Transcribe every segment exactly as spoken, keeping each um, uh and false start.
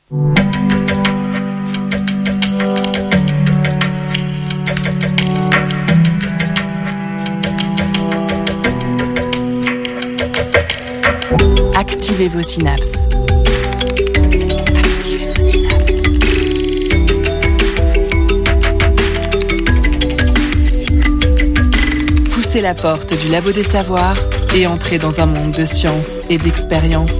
Activez vos synapses. Activez vos synapses. Poussez la porte du Labo des Savoirs et entrez dans un monde de science et d'expérience.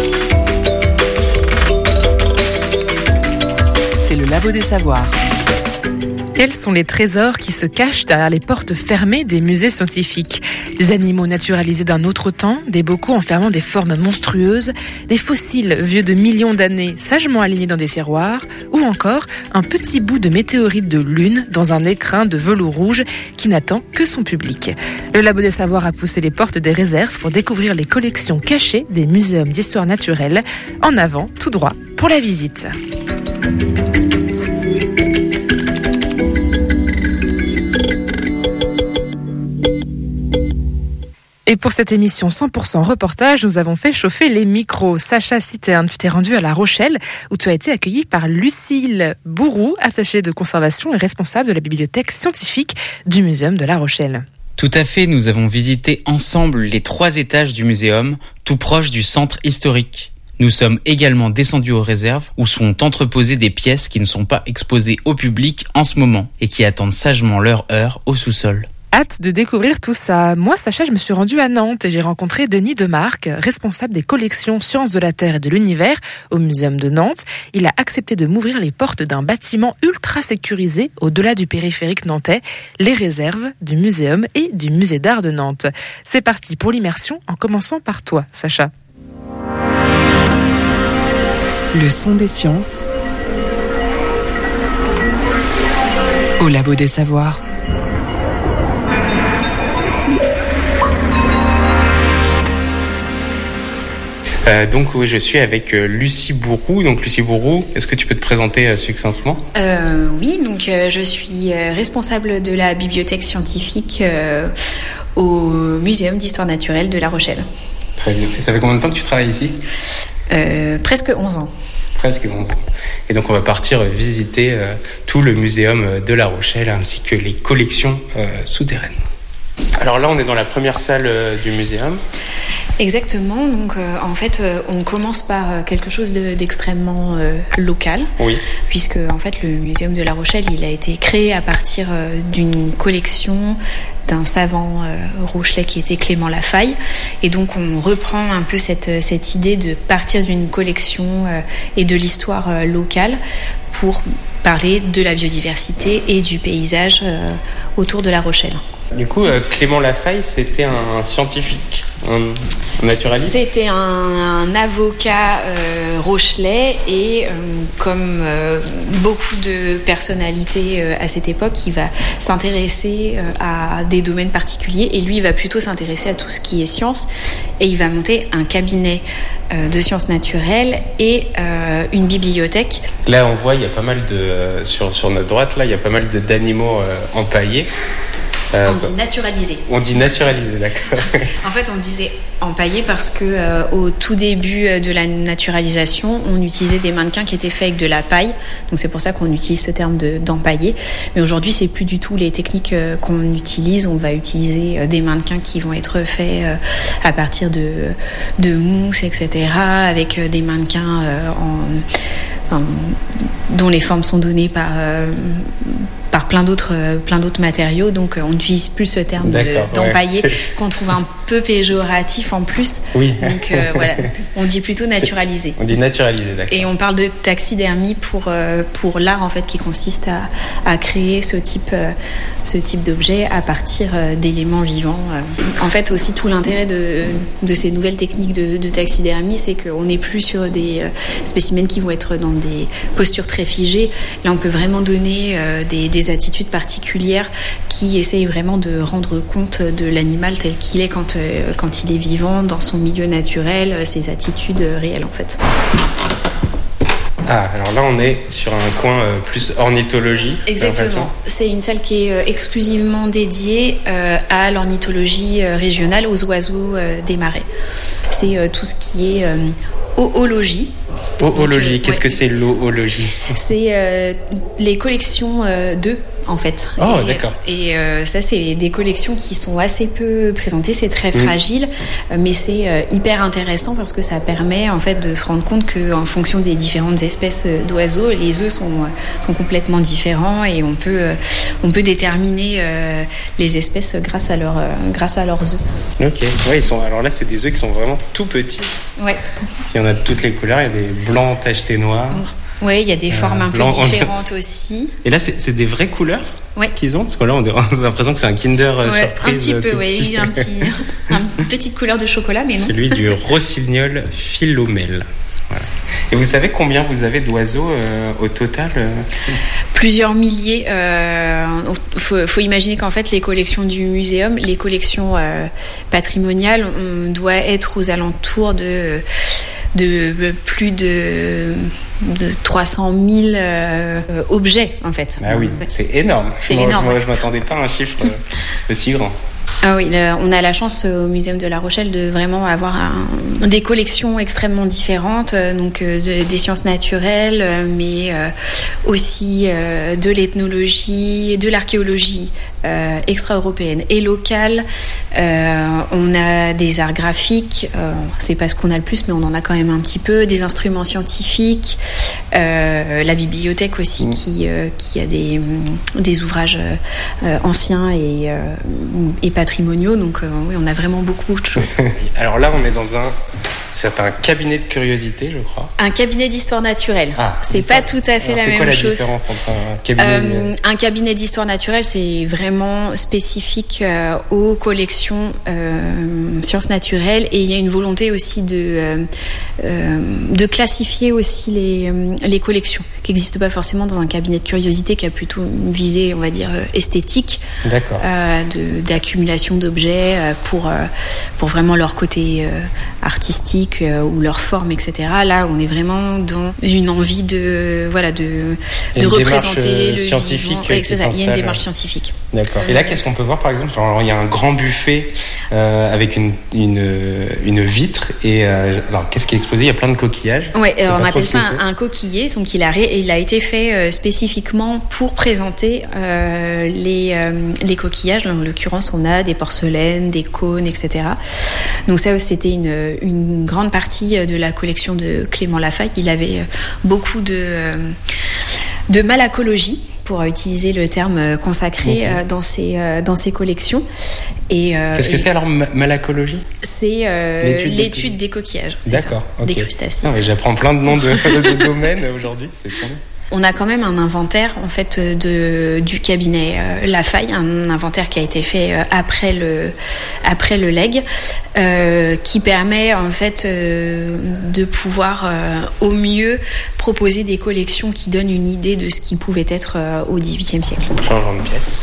C'est le Labo des Savoirs. Quels sont les trésors qui se cachent derrière les portes fermées des musées scientifiques ? Des animaux naturalisés d'un autre temps, des bocaux enfermant des formes monstrueuses, des fossiles vieux de millions d'années sagement alignés dans des tiroirs, ou encore un petit bout de météorite de lune dans un écrin de velours rouge qui n'attend que son public. Le Labo des Savoirs a poussé les portes des réserves pour découvrir les collections cachées des muséums d'histoire naturelle. En avant, tout droit, pour la visite. Et pour cette émission cent pour cent reportage, nous avons fait chauffer les micros. Sacha Citerne, tu t'es rendue à La Rochelle, où tu as été accueillie par Lucille Bourroux, attachée de conservation et responsable de la bibliothèque scientifique du Muséum de La Rochelle. Tout à fait, nous avons visité ensemble les trois étages du muséum, tout proche du centre historique. Nous sommes également descendus aux réserves, où sont entreposées des pièces qui ne sont pas exposées au public en ce moment, et qui attendent sagement leur heure au sous-sol. Hâte de découvrir tout ça. Moi, Sacha, je me suis rendue à Nantes et j'ai rencontré Denis Demarque, responsable des collections Sciences de la Terre et de l'Univers au Muséum de Nantes. Il a accepté de m'ouvrir les portes d'un bâtiment ultra sécurisé au-delà du périphérique nantais, les réserves du Muséum et du Musée d'Art de Nantes. C'est parti pour l'immersion en commençant par toi, Sacha. Le son des sciences au Labo des Savoirs. Euh, donc oui, je suis avec euh, Lucie Bourroux. Donc Lucie Bourroux, est-ce que tu peux te présenter euh, succinctement ? euh, Oui, donc euh, je suis euh, responsable de la bibliothèque scientifique euh, au Muséum d'histoire naturelle de La Rochelle. Très bien. Et ça fait combien de temps que tu travailles ici ? euh, Presque onze ans. Presque onze ans. Et donc on va partir visiter euh, tout le Muséum de La Rochelle ainsi que les collections euh, souterraines. Alors là, on est dans la première salle euh, du muséum. Exactement. Donc, euh, en fait, euh, on commence par euh, quelque chose de, d'extrêmement euh, local. Oui. Puisque, en fait, le Muséum de La Rochelle, il a été créé à partir euh, d'une collection d'un savant euh, rochelais qui était Clément Lafaille. Et donc, on reprend un peu cette, cette idée de partir d'une collection euh, et de l'histoire euh, locale pour parler de la biodiversité et du paysage euh, autour de La Rochelle. Du coup, euh, Clément Lafaille, c'était un, un scientifique, un, un naturaliste. C'était un, un avocat euh, rochelais et euh, comme euh, beaucoup de personnalités euh, à cette époque, il va s'intéresser euh, à des domaines particuliers et lui, il va plutôt s'intéresser à tout ce qui est science et il va monter un cabinet euh, de sciences naturelles et euh, une bibliothèque. Là, on voit, il y a pas mal de euh, sur sur notre droite, là, il y a pas mal de, d'animaux euh, empaillés. Euh, on dit naturalisé. On dit naturalisé, d'accord. En fait, on disait empaillé parce que euh, au tout début de la naturalisation, on utilisait des mannequins qui étaient faits avec de la paille. Donc c'est pour ça qu'on utilise ce terme de, d'empaillé. Mais aujourd'hui, c'est plus du tout les techniques euh, qu'on utilise. On va utiliser euh, des mannequins qui vont être faits euh, à partir de de mousse, et cetera. Avec euh, des mannequins euh, en, en dont les formes sont données par euh, par plein d'autres plein d'autres matériaux, donc on n'utilise plus ce terme de, d'empaillé ouais. qu'on trouve un peu péjoratif en plus. Oui. Donc euh, voilà, on dit plutôt naturalisé. On dit naturalisé, d'accord. Et on parle de taxidermie pour euh, pour l'art en fait qui consiste à à créer ce type euh, ce type d'objet à partir euh, d'éléments vivants. En fait, aussi tout l'intérêt de de ces nouvelles techniques de, de taxidermie, c'est qu'on n'est plus sur des euh, spécimens qui vont être dans des postures très figées. Là, on peut vraiment donner euh, des, des des attitudes particulières qui essayent vraiment de rendre compte de l'animal tel qu'il est quand, euh, quand il est vivant, dans son milieu naturel, ses attitudes réelles en fait. Ah, alors là on est sur un coin euh, plus ornithologie. Exactement. C'est une salle qui est euh, exclusivement dédiée euh, à l'ornithologie euh, régionale, aux oiseaux euh, des marais. C'est euh, tout ce qui est euh, oologie. Oologie, euh, qu'est-ce ouais. que c'est l'oologie? C'est euh, les collections euh, d'œufs, en fait. Oh, et, d'accord. Et euh, ça, c'est des collections qui sont assez peu présentées, c'est très mmh. fragile, mais c'est euh, hyper intéressant parce que ça permet en fait de se rendre compte qu'en fonction des différentes espèces d'oiseaux, les œufs sont, sont complètement différents et on peut, euh, on peut déterminer euh, les espèces grâce à, leur, euh, grâce à leurs œufs. Ok, ouais, ils sont, alors là, c'est des œufs qui sont vraiment tout petits. Ouais. Il y en a de toutes les couleurs, il y a des blancs tachetés noirs. Oui, il y a des formes euh, un blanc, peu différentes aussi. Et là, c'est, c'est des vraies couleurs ouais. qu'ils ont? Parce que là, on a l'impression que c'est un Kinder ouais, surprise. Un petit peu, oui. Il y a un petit, un, une petite couleur de chocolat, mais non. Celui du rossignol philomèle. Voilà. Et vous savez combien vous avez d'oiseaux euh, au total euh... Plusieurs milliers. Il euh, faut, faut imaginer qu'en fait, les collections du muséum, les collections euh, patrimoniales, on doit être aux alentours de... de plus de, de trois cent mille euh, objets, en fait. Ah oui, c'est énorme. C'est moi, énorme. Moi, ouais. je ne m'attendais pas à un chiffre aussi grand. Ah oui, là, on a la chance au Muséum de La Rochelle de vraiment avoir un, des collections extrêmement différentes, donc de, des sciences naturelles, mais euh, aussi euh, de l'ethnologie, de l'archéologie euh, extra-européenne et locale. Euh, on a des arts graphiques, euh, c'est pas ce qu'on a le plus, mais on en a quand même un petit peu, des instruments scientifiques, euh, la bibliothèque aussi mmh. qui, euh, qui a des, des ouvrages euh, anciens et, euh, et patrimoniaux, donc euh, oui, on a vraiment beaucoup, beaucoup de choses. Alors là, on est dans un, c'est un cabinet de curiosité, je crois. Un cabinet d'histoire naturelle. Ah, c'est pas tout à fait Alors, la c'est même quoi la chose. différence entre un cabinet euh, Un cabinet d'histoire naturelle, c'est vraiment spécifique euh, aux collections euh, sciences naturelles, et il y a une volonté aussi de euh, euh, de classifier aussi les les collections qui n'existent pas forcément dans un cabinet de curiosité qui a plutôt une visée, on va dire, esthétique. D'accord. Euh, de, d'accumulation d'objets euh, pour euh, pour vraiment leur côté euh, artistique euh, ou leur forme, et cetera. Là, on est vraiment dans une envie de voilà de de représenter le scientifique. Ouais, c'est ça. Il y a une démarche scientifique. D'accord. Et là, qu'est-ce qu'on peut voir, par exemple? Alors, il y a un grand buffet euh, avec une une une vitre et euh, alors qu'est-ce qui est exposé? Il y a plein de coquillages. Ouais, on appelle ça un, un coquillier. Donc il a ré, il a été fait euh, spécifiquement pour présenter euh, les euh, les coquillages. En l'occurrence, on a des porcelaines, des cônes, et cetera. Donc ça, c'était une une grande partie de la collection de Clément Lafaille. Il avait beaucoup de euh, de malacologie, pour utiliser le terme consacré mmh. dans ses dans ses collections. Et euh, qu'est-ce que et c'est alors malacologie? C'est euh, l'étude, l'étude des, des coquillages. D'accord. Ça, okay. Des crustacés. Non, mais j'apprends plein de noms de, de domaines aujourd'hui. C'est cool. On a quand même un inventaire en fait de du cabinet euh, Lafaille, un inventaire qui a été fait euh, après le après le legs, euh, qui permet en fait euh, de pouvoir euh, au mieux proposer des collections qui donnent une idée de ce qui pouvait être euh, au dix-huitième siècle. Changeons de pièce.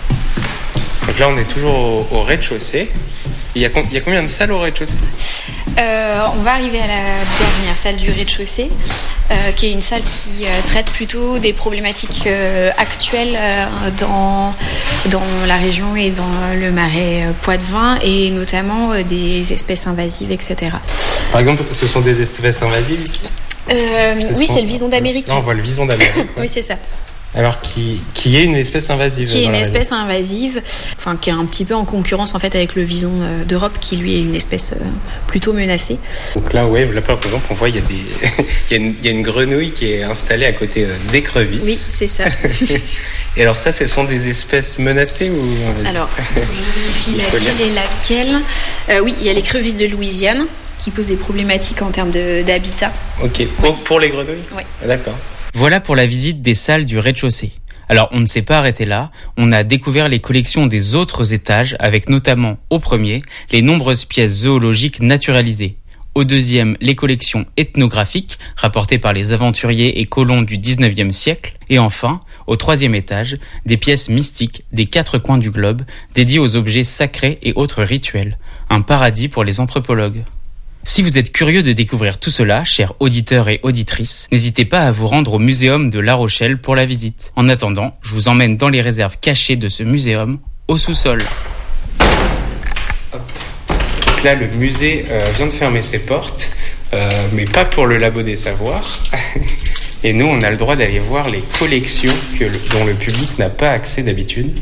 Donc là, on est toujours au, au rez-de-chaussée. Il y, a, il y a combien de salles au rez-de-chaussée? euh, On va arriver à la dernière salle du rez-de-chaussée, euh, qui est une salle qui euh, traite plutôt des problématiques euh, actuelles euh, dans, dans la région et dans le marais euh, Poitevin, et notamment euh, des espèces invasives, et cetera. Par exemple, ce sont des espèces invasives ici? euh, Oui, sont... c'est le vison d'Amérique. Non, on voit le vison d'Amérique. Ouais. Oui, c'est ça. Alors qui qui est une espèce invasive. Qui est une espèce invasive, enfin qui est un petit peu en concurrence en fait avec le vison euh, d'Europe, qui lui est une espèce euh, plutôt menacée. Donc là, ouais, là par exemple, on voit il y a des il y a une il y a une grenouille qui est installée à côté euh, d'écrevisses. Oui, c'est ça. Et alors ça, ce sont des espèces menacées ou invasives? Alors, je vérifie laquelle est laquelle. Euh, oui, il y a l'écrevisse de Louisiane qui pose des problématiques en termes de, d'habitat. Ok. Ouais. Pour, pour les grenouilles. Oui. D'accord. Voilà pour la visite des salles du rez-de-chaussée. Alors, on ne s'est pas arrêté là, on a découvert les collections des autres étages, avec notamment, au premier, les nombreuses pièces zoologiques naturalisées. Au deuxième, les collections ethnographiques, rapportées par les aventuriers et colons du dix-neuvième siècle. Et enfin, au troisième étage, des pièces mystiques des quatre coins du globe, dédiées aux objets sacrés et autres rituels. Un paradis pour les anthropologues. Si vous êtes curieux de découvrir tout cela, chers auditeurs et auditrices, n'hésitez pas à vous rendre au Muséum de La Rochelle pour la visite. En attendant, je vous emmène dans les réserves cachées de ce muséum, au sous-sol. Hop. Là, le musée euh, vient de fermer ses portes. euh, mais pas pour le Labo des Savoirs. Et nous, on a le droit d'aller voir les collections que le, dont le public n'a pas accès d'habitude.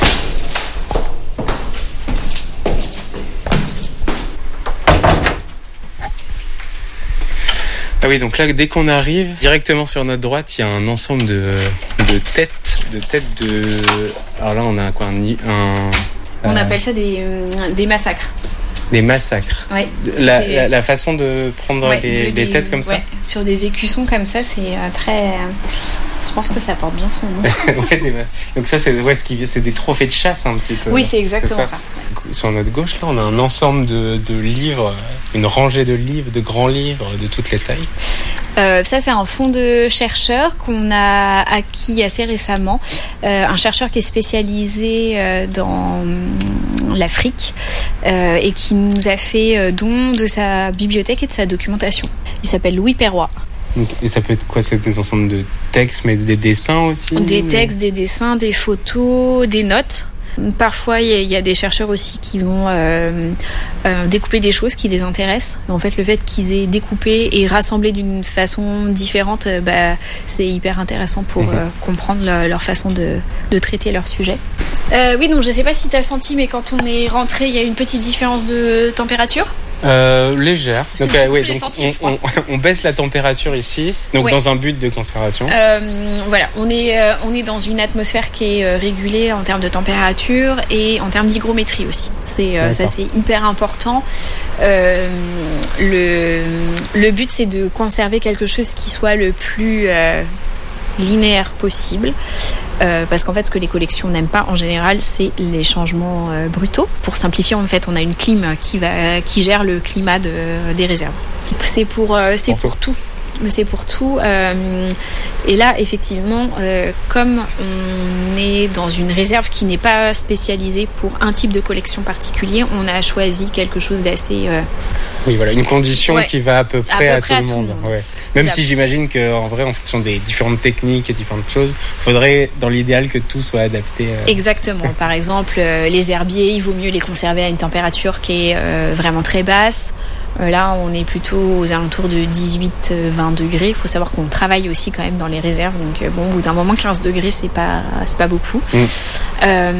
Ah oui, donc là, dès qu'on arrive, directement sur notre droite, il y a un ensemble de, de têtes, de têtes de... Alors là, on a quoi, un... un on euh... appelle ça des, euh, des massacres. Des massacres. Ouais. La, la, la façon de prendre ouais, les, de les têtes comme ça. Ouais. Sur des écussons comme ça, c'est euh, très... Euh, je pense que ça porte bien son nom. ouais, des, donc ça, c'est, ouais, ce qui, c'est des trophées de chasse un petit peu. Oui, c'est exactement c'est ça. ça. Sur notre gauche, là, on a un ensemble de, de livres, une rangée de livres, de grands livres de toutes les tailles. Euh, ça, c'est un fonds de chercheurs qu'on a acquis assez récemment. Euh, un chercheur qui est spécialisé euh, dans l'Afrique euh, et qui nous a fait don de sa bibliothèque et de sa documentation. Il s'appelle Louis Perrois. Donc, et ça peut être quoi? C'est des ensembles de textes, mais des dessins aussi? Des textes, des dessins, des photos, des notes. Parfois, il y, y a des chercheurs aussi qui vont euh, euh, découper des choses qui les intéressent. En fait, le fait qu'ils aient découpé et rassemblé d'une façon différente, euh, bah, c'est hyper intéressant pour euh, comprendre le, leur façon de, de traiter leur sujet. Euh, oui, donc je sais pas si tu as senti, mais quand on est rentré, il y a une petite différence de température. Euh, légère. Donc, euh, ouais, donc on, on, on baisse la température ici, donc ouais. Dans un but de conservation. Euh, voilà, on est euh, on est dans une atmosphère qui est euh, régulée en termes de température et en termes d'hygrométrie aussi. C'est euh, ça, c'est hyper important. Euh, le le but, c'est de conserver quelque chose qui soit le plus euh, linéaire possible. Euh, parce qu'en fait, ce que les collections n'aiment pas en général, c'est les changements euh, brutaux. Pour simplifier, en fait, on a une clim qui va, qui gère le climat de, des réserves. C'est pour, euh, c'est pour tout. C'est pour tout. Euh, et là, effectivement, euh, comme on est dans une réserve qui n'est pas spécialisée pour un type de collection particulier, on a choisi quelque chose d'assez... Euh... Oui, voilà, une condition ouais. qui va à peu près à, peu à, près tout, tout le monde. le monde. Ouais. Même si j'imagine qu'en vrai, en fonction des différentes techniques et différentes choses, il faudrait, dans l'idéal, que tout soit adapté. Euh... Exactement. Par exemple, euh, les herbiers, il vaut mieux les conserver à une température qui est euh, vraiment très basse. Là, on est plutôt aux alentours de dix-huit à vingt degrés. Il faut savoir qu'on travaille aussi quand même dans les réserves. Donc, bon, au bout d'un moment, quinze degrés, c'est pas, c'est pas beaucoup. Mmh. Euh,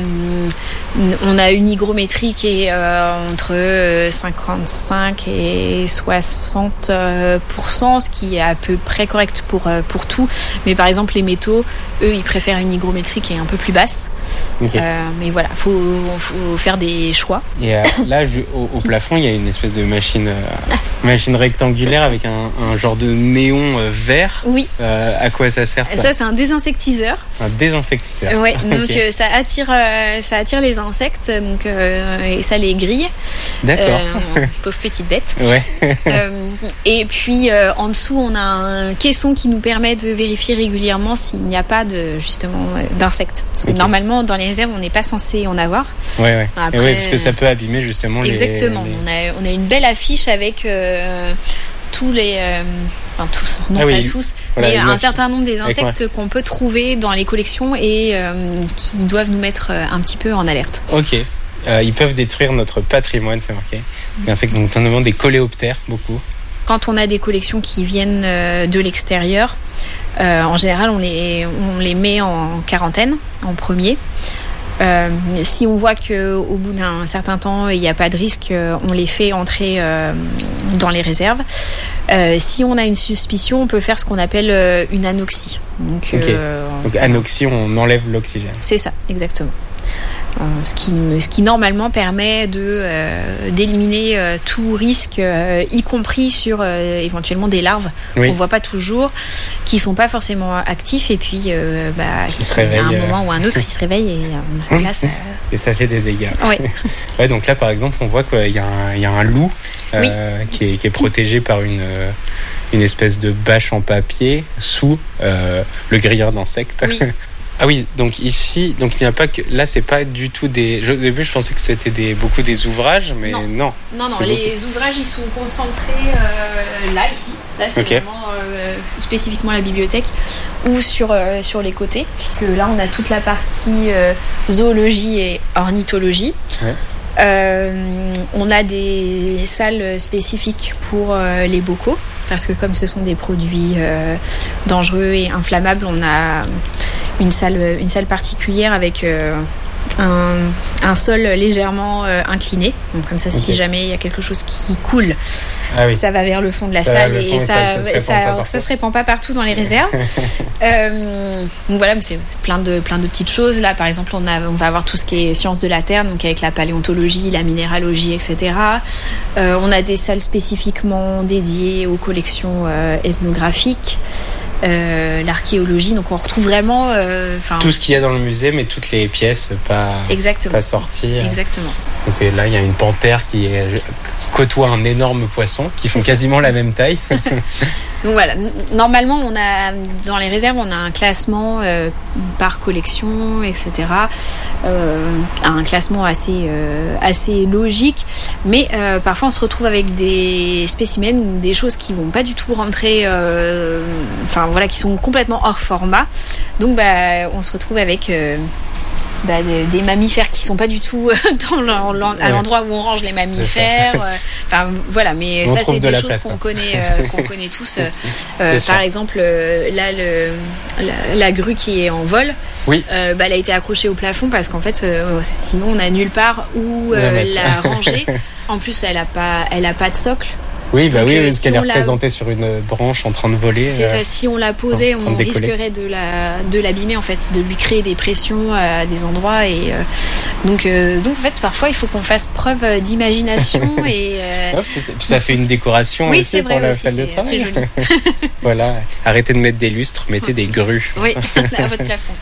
on a une hygrométrie qui est euh, entre cinquante-cinq et soixante pour cent, ce qui est à peu près correct pour, pour tout. Mais par exemple, les métaux, eux, ils préfèrent une hygrométrie qui est un peu plus basse. Okay. Euh, mais voilà, il faut, faut faire des choix. Et euh, là, je, au, au plafond, il y a une espèce de machine... Euh... machine rectangulaire avec un, un genre de néon euh, vert. Oui. Euh, à quoi ça sert ça? Ça, c'est un désinsectiseur. Un désinsectiseur. Ouais. Donc okay. euh, ça attire, euh, ça attire les insectes, donc euh, et ça les grille. D'accord. Euh, pauvre petite bête. Ouais. euh, et puis euh, en dessous, on a un caisson qui nous permet de vérifier régulièrement s'il n'y a pas de justement d'insectes. Parce que okay. normalement, dans les réserves, on n'est pas censé en avoir. Ouais, ouais. Après, et ouais, parce que ça peut abîmer justement. Exactement. Les... On a, on a une belle affiche avec euh, tous les, euh, enfin tous, non ah oui, pas tous, voilà, mais un certain nombre des insectes qu'on peut trouver dans les collections et euh, qui doivent nous mettre un petit peu en alerte. Ok. Euh, ils peuvent détruire notre patrimoine, c'est marqué. Des insectes, donc notamment des coléoptères, beaucoup. Quand on a des collections qui viennent de l'extérieur, euh, en général, on les, on les met en quarantaine en premier. Euh, si on voit qu'au bout d'un certain temps, il n'y a pas de risque, on les fait entrer euh, dans les réserves. Euh, si on a une suspicion, on peut faire ce qu'on appelle euh, une anoxie. Donc, okay. euh, Donc anoxie, on enlève l'oxygène. C'est ça, exactement. Euh, ce, qui, ce qui normalement permet de, euh, d'éliminer euh, tout risque, euh, y compris sur euh, éventuellement des larves oui. qu'on ne voit pas toujours, qui ne sont pas forcément actifs et puis euh, bah, qui se réveillent, à un euh... moment ou un autre qui se réveillent et euh, là ça... Et ça fait des dégâts. Oui. Ouais, donc là par exemple on voit qu'il y a un, il y a un loup euh, oui. qui, est, qui est protégé par une... Euh, une espèce de bâche en papier sous euh, le grilleur d'insectes. Oui. Ah oui, donc ici, donc il n'y a pas que là, c'est pas du tout des. Je, au début, je pensais que c'était des beaucoup des ouvrages, mais non. Non, non, non les beaucoup... ouvrages ils sont concentrés euh, là ici. Là, c'est okay. vraiment euh, spécifiquement la bibliothèque ou sur euh, sur les côtés. Que là, on a toute la partie euh, zoologie et ornithologie. Ouais. Euh, on a des salles spécifiques pour euh, les bocaux, parce que comme ce sont des produits euh, dangereux et inflammables, on a une salle, une salle particulière avec euh, un, un sol légèrement euh, incliné. Donc comme ça, okay. Si jamais il y a quelque chose qui coule, ah oui. ça va vers le fond de la ça salle et ça, ça, ça, ça, ça se répand pas partout dans les réserves. euh, donc voilà, mais c'est plein de plein de petites choses. Là, par exemple, on a on va avoir tout ce qui est sciences de la terre, donc avec la paléontologie, la minéralogie, et cetera. Euh, on a des salles spécifiquement dédiées aux collections euh, ethnographiques. Euh, l'archéologie, donc on retrouve vraiment euh, tout ce qu'il y a dans le musée, mais toutes les pièces pas, pas sorties. Exactement. Donc là, il y a une panthère qui, est, qui côtoie un énorme poisson qui font quasiment la même taille. Donc voilà, normalement, on a dans les réserves, on a un classement euh, par collection, et cetera. Euh, un classement assez euh, assez logique, mais euh, parfois on se retrouve avec des spécimens ou des choses qui vont pas du tout rentrer, euh, enfin voilà, qui sont complètement hors format. Donc bah, on se retrouve avec euh, bah, des, des mammifères qui sont pas du tout dans leur, leur, à l'endroit où on range les mammifères. Enfin euh, voilà, mais on ça c'est des choses place, qu'on connaît, euh, qu'on connaît tous. Euh, par exemple, euh, là le, la, la grue qui est en vol, oui. euh, bah, elle a été accrochée au plafond parce qu'en fait, euh, sinon on n'a nulle part où euh, la ranger. En plus, elle a pas, elle a pas de socle. Oui, bah donc, oui, euh, parce si qu'elle est représentée sur une branche en train de voler. C'est euh, ça, si on la posait, on risquerait de, la, de l'abîmer, en fait, de lui créer des pressions à des endroits. Et, euh, donc, euh, donc, en fait, parfois, il faut qu'on fasse preuve d'imagination. et euh... Hop, puis ça fait une décoration oui, aussi c'est vrai pour la aussi, salle de travail. C'est joli. Voilà, arrêtez de mettre des lustres, mettez des grues. Oui, à votre plafond.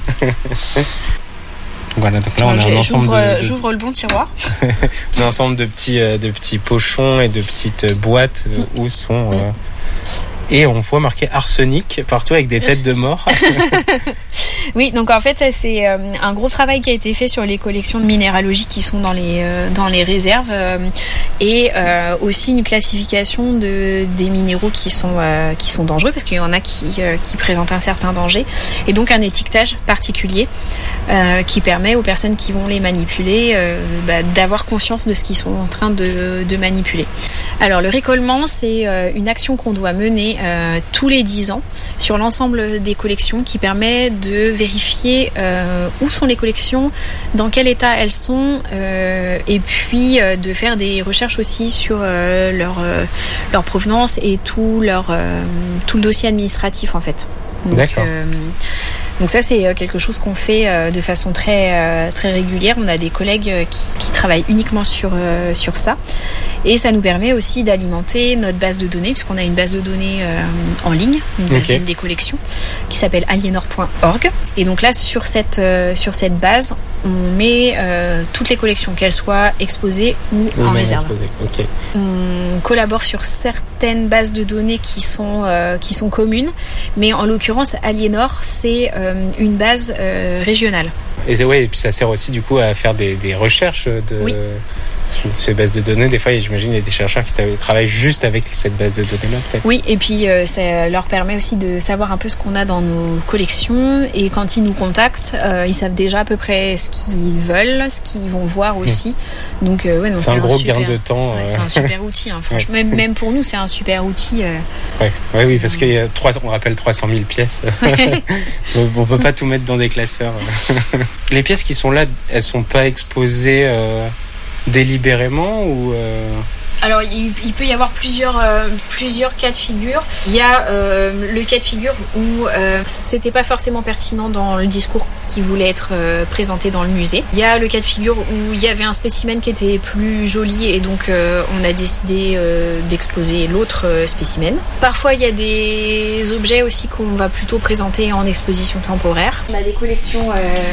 Voilà, donc là on a un ensemble j'ouvre, de, de... j'ouvre le bon tiroir. un ensemble de petits, euh, de petits pochons et de petites boîtes euh, où sont... Euh... Et on voit marqué arsenic partout avec des têtes de mort. Oui, donc en fait ça c'est euh, un gros travail qui a été fait sur les collections de minéralogie qui sont dans les euh, dans les réserves euh, et euh, aussi une classification de des minéraux qui sont euh, qui sont dangereux parce qu'il y en a qui euh, qui présentent un certain danger et donc un étiquetage particulier euh, qui permet aux personnes qui vont les manipuler euh, bah, d'avoir conscience de ce qu'ils sont en train de de manipuler. Alors le récollement c'est euh, une action qu'on doit mener Euh, tous les dix ans sur l'ensemble des collections qui permet de vérifier euh, où sont les collections, dans quel état elles sont euh, et puis euh, de faire des recherches aussi sur euh, leur, euh, leur provenance et tout, leur, euh, tout le dossier administratif en fait. Donc, D'accord. Euh, donc ça c'est quelque chose qu'on fait euh, de façon très, euh, très régulière. On a des collègues qui, qui travaillent uniquement sur, euh, sur ça. Et ça nous permet aussi d'alimenter notre base de données, puisqu'on a une base de données euh, en ligne, une base okay. des collections, qui s'appelle alienor point org. Et donc là, sur cette, euh, sur cette base, on met euh, toutes les collections, qu'elles soient exposées ou oui, en réserve. Okay. On collabore sur certaines bases de données qui sont, euh, qui sont communes, mais en l'occurrence, Alienor, c'est euh, une base euh, régionale. Et, ouais, et puis ça sert aussi du coup à faire des, des recherches de... Oui. Ces bases de données, des fois, j'imagine, il y a des chercheurs qui travaillent juste avec cette base de données-là, peut-être. Oui, et puis euh, ça leur permet aussi de savoir un peu ce qu'on a dans nos collections. Et quand ils nous contactent, euh, ils savent déjà à peu près ce qu'ils veulent, ce qu'ils vont voir aussi. Mmh. Donc, euh, ouais, non, c'est, c'est un, un gros super, gain de temps. Ouais, euh... c'est un super outil. Hein, franchement, ouais. même, même pour nous, c'est un super outil. Euh... Ouais. Ouais, oui, parce qu'il y a trois, on rappelle trois cent mille pièces. Ouais. On ne peut pas tout mettre dans des classeurs. Les pièces qui sont là, elles ne sont pas exposées... Euh... délibérément ou euh... Alors il, il peut y avoir plusieurs euh, plusieurs cas de figure. Il y a euh, le cas de figure où euh, c'était pas forcément pertinent dans le discours qui voulait être euh, présenté dans le musée. Il y a le cas de figure où il y avait un spécimen qui était plus joli et donc euh, on a décidé euh, d'exposer l'autre euh, spécimen. Parfois il y a des objets aussi qu'on va plutôt présenter en exposition temporaire. On a des collections euh,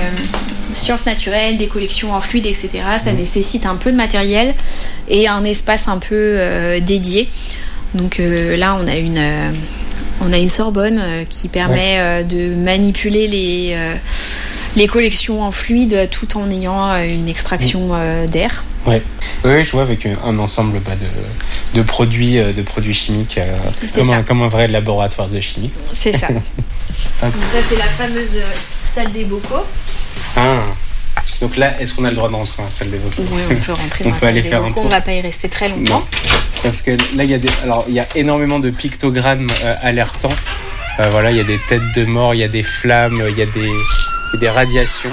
sciences naturelles, des collections en fluide, et cetera. Ça mmh. nécessite un peu de matériel et un espace un peu euh, dédié. Donc euh, là, on a une, euh, on a une Sorbonne euh, qui permet ouais. euh, de manipuler les, euh, les collections en fluide tout en ayant euh, une extraction euh, d'air. Ouais. Oui, je vois avec un ensemble bah, de, de produits, de produits chimiques, euh, comme, un, comme un vrai laboratoire de chimie. C'est ça. Donc ça, c'est la fameuse salle des bocaux. Ah. Donc là, est-ce qu'on a le droit de rentrer dans la salle des vocaux ? Oui, on peut rentrer dans on la peut salle aller des faire un vocaux. tour. On va pas y rester très longtemps. Non. Parce que là, il y a des, alors il y a énormément de pictogrammes euh, alertants. Euh, voilà, il y a des têtes de mort, il y a des flammes, il y a des, il y a des radiations.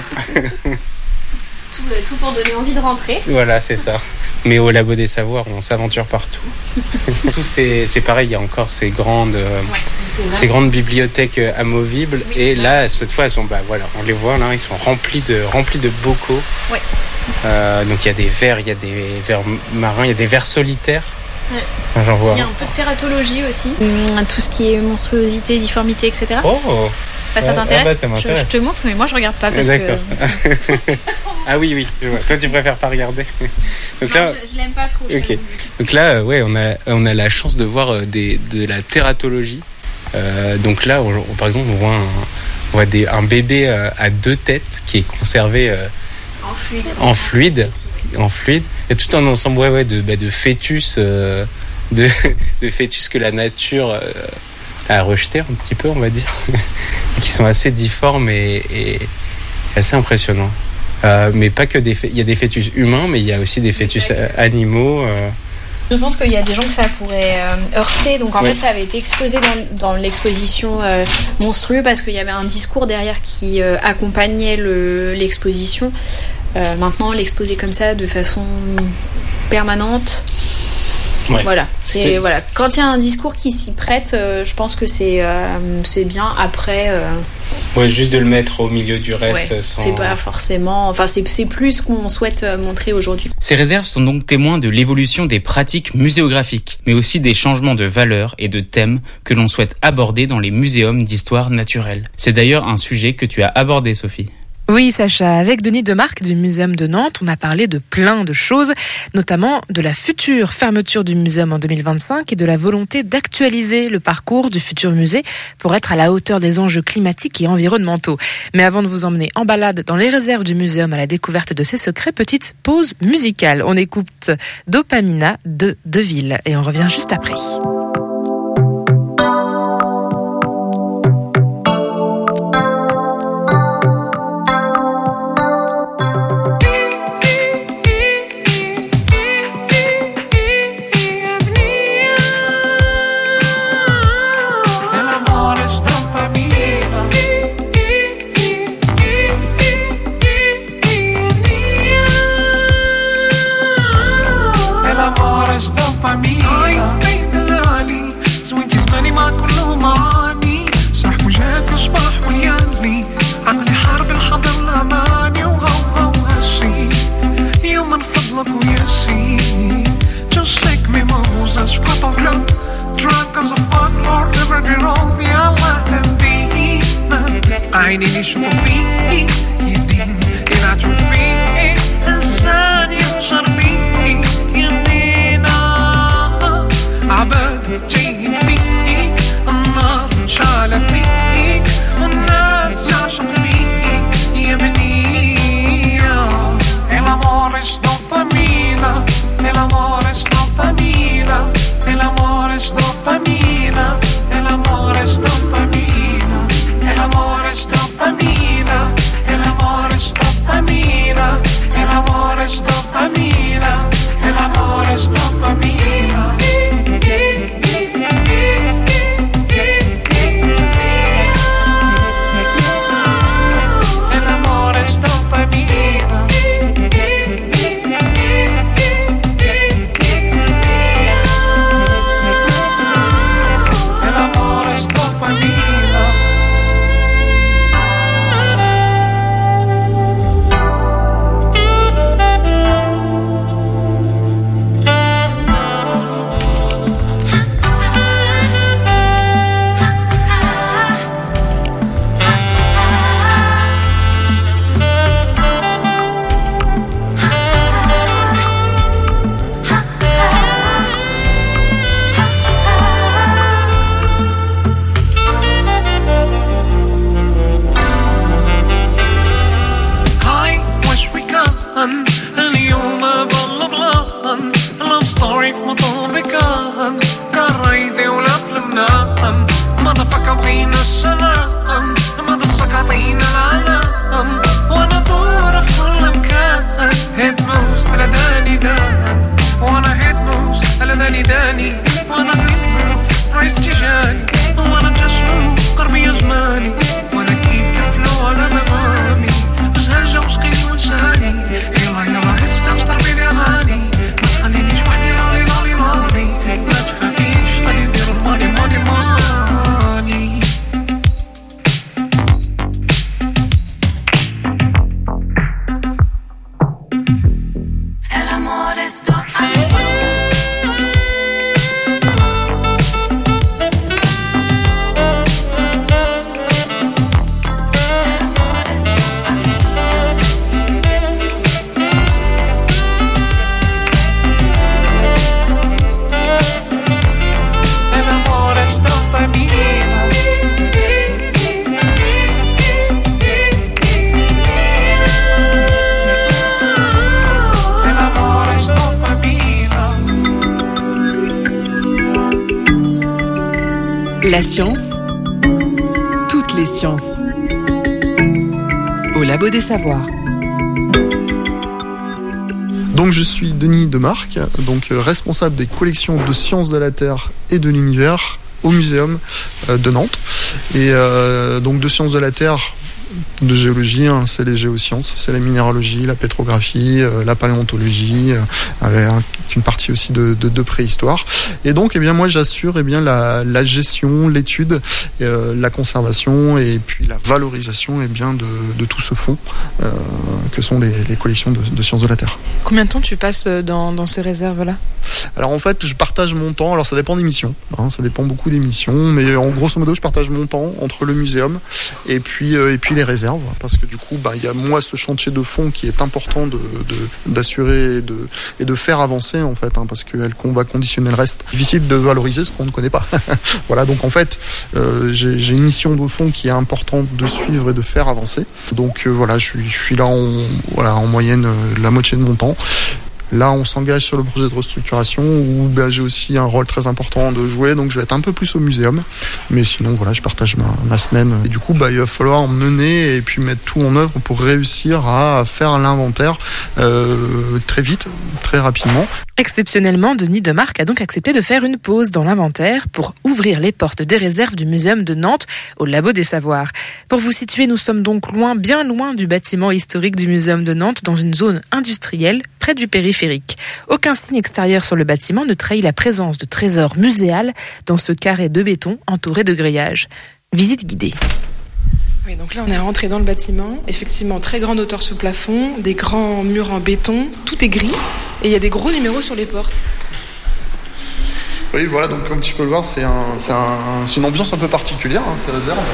Tout, tout pour donner envie de rentrer. Voilà, c'est ça. Mais au Labo des Savoirs, on s'aventure partout. Tout c'est, c'est pareil, il y a encore ces grandes, euh, Ouais, c'est ces grandes bibliothèques euh, amovibles. Oui, et ouais. là, cette fois, elles sont, bah voilà, on les voit là, ils sont remplis de, remplis de bocaux. Ouais. Euh, donc il y a des vers, il y a des vers marins, il y a des vers solitaires. Ouais. Enfin, j'en vois. Il y a un peu de tératologie aussi. Hum, tout ce qui est monstruosité, difformité, et cetera. Oh. Bah, ça Ah, t'intéresse ah bah, ça m'intéresse. je, je te montre, mais moi je regarde pas parce D'accord. que. Ah oui, oui, je vois. Toi, tu préfères pas regarder. Donc Non, là, je, je l'aime pas trop. je ok. t'avoue. Donc là, euh, ouais, on a, on a la chance de voir euh, des, de la tératologie. Euh, donc là, on- on- par exemple, on voit un, on voit des, un bébé euh, à deux têtes qui est conservé euh, En fluide. en fluide, en fluide. Il y a tout un ensemble, ouais, ouais, de, bah, de fœtus, euh, de, de fœtus que la nature euh, a rejeté un petit peu, on va dire, qui sont assez difformes et, et assez impressionnants. Euh, mais pas que des, fé- il y a des fœtus humains, mais il y a aussi des fœtus euh, animaux. Euh, Je pense qu'il y a des gens que ça pourrait euh, heurter. Donc en Ouais. fait, ça avait été exposé dans, dans l'exposition euh, Monstrueux parce qu'il y avait un discours derrière qui euh, accompagnait le, l'exposition. Euh, maintenant, l'exposer comme ça de façon permanente. Ouais. Voilà, c'est, C'est- voilà. Quand il y a un discours qui s'y prête, euh, je pense que c'est, euh, c'est bien. Après, euh, ouais, juste de le mettre au milieu du reste. ouais, sans... c'est pas forcément. Enfin, c'est, c'est plus ce qu'on souhaite euh, montrer aujourd'hui. Ces réserves sont donc témoins de l'évolution des pratiques muséographiques, mais aussi des changements de valeurs et de thèmes que l'on souhaite aborder dans les muséums d'histoire naturelle. C'est d'ailleurs un sujet que tu as abordé, Sophie. Oui, Sacha, avec Denis Demarque du Muséum de Nantes, on a parlé de plein de choses, notamment de la future fermeture du muséum en deux mille vingt-cinq et de la volonté d'actualiser le parcours du futur musée pour être à la hauteur des enjeux climatiques et environnementaux. Mais avant de vous emmener en balade dans les réserves du muséum à la découverte de ses secrets, petite pause musicale. On écoute Dopamina de Deville et on revient juste après. El amor es dopamina. El amor es dopamina. Ay, دلالي زوينتي زماني مع كل معاني صح وجهك يصبح وليالي عقلي حارب الحضر الأماني وهو هسي يا من فضلك وياسين Just take me Moses cut on blood Drunk as a fuck Lord never be wrong يا الله تهدينا عيني اللي يشوفوا فيه يدين ينعجوا فيه إنسان ينشر بيه يمنينا عباد جايين فيك النار شعلة فيك والناس تعشق فيك يا بنية El amor es dopamina El amor es dopamina El amor es dopamina El amor es dopamina El amor es dopamina El amor es dopamina El amor es dopamina El amor es dopamina El amor es dopamina El amor es dopamina I wish we can اليوم ظل بلان Love story في مطابقان كالريدي ولا في لبنان ماذا فكرتينا السلام ماذا سقطينا العالم وانا دور في كل La science, toutes les sciences. Au Labo des Savoirs. Donc je suis Denis Demarque, donc responsable des collections de sciences de la Terre et de l'univers au Muséum de Nantes. Et euh, donc de sciences de la Terre, de géologie, hein, c'est les géosciences, c'est la minéralogie, la pétrographie, euh, la paléontologie, euh, avec une partie aussi de, de, de préhistoire. Et donc, eh bien, moi, j'assure eh bien la, la gestion, l'étude, euh, la conservation et puis la valorisation eh bien de, de tout ce fonds euh, que sont les, les collections de, de sciences de la Terre. Combien de temps tu passes dans, dans ces réserves-là ? Alors en fait, je partage mon temps. Alors ça dépend des missions, hein, ça dépend beaucoup des missions, mais en grosso modo, je partage mon temps entre le muséum et puis euh, et puis les réserves, parce que du coup, bah il y a moi ce chantier de fond qui est important de, de d'assurer et de et de faire avancer en fait, hein, parce qu'elle va conditionner le reste. Difficile de valoriser ce qu'on ne connaît pas. Voilà, donc en fait, euh, j'ai, j'ai une mission de fond qui est importante de suivre et de faire avancer. Donc euh, voilà, je suis je suis là en voilà en moyenne euh, la moitié de mon temps. Là, on s'engage sur le projet de restructuration où ben, j'ai aussi un rôle très important de jouer, donc je vais être un peu plus au muséum. Mais sinon, voilà, je partage ma, ma semaine. Et du coup, bah, il va falloir mener et puis mettre tout en œuvre pour réussir à faire l'inventaire euh, très vite, très rapidement. Exceptionnellement, Denis Demarque a donc accepté de faire une pause dans l'inventaire pour ouvrir les portes des réserves du Muséum de Nantes au Labo des Savoirs. Pour vous situer, nous sommes donc loin, bien loin du bâtiment historique du Muséum de Nantes, dans une zone industrielle près du périphérique. Aucun signe extérieur sur le bâtiment ne trahit la présence de trésors muséals dans ce carré de béton entouré de grillages. Visite guidée. Oui, donc là on est rentré dans le bâtiment, effectivement très grande hauteur sous le plafond, des grands murs en béton, tout est gris et il y a des gros numéros sur les portes. Oui, voilà, donc comme tu peux le voir, c'est, un, c'est, un, c'est une ambiance un peu particulière, hein, cette réserve.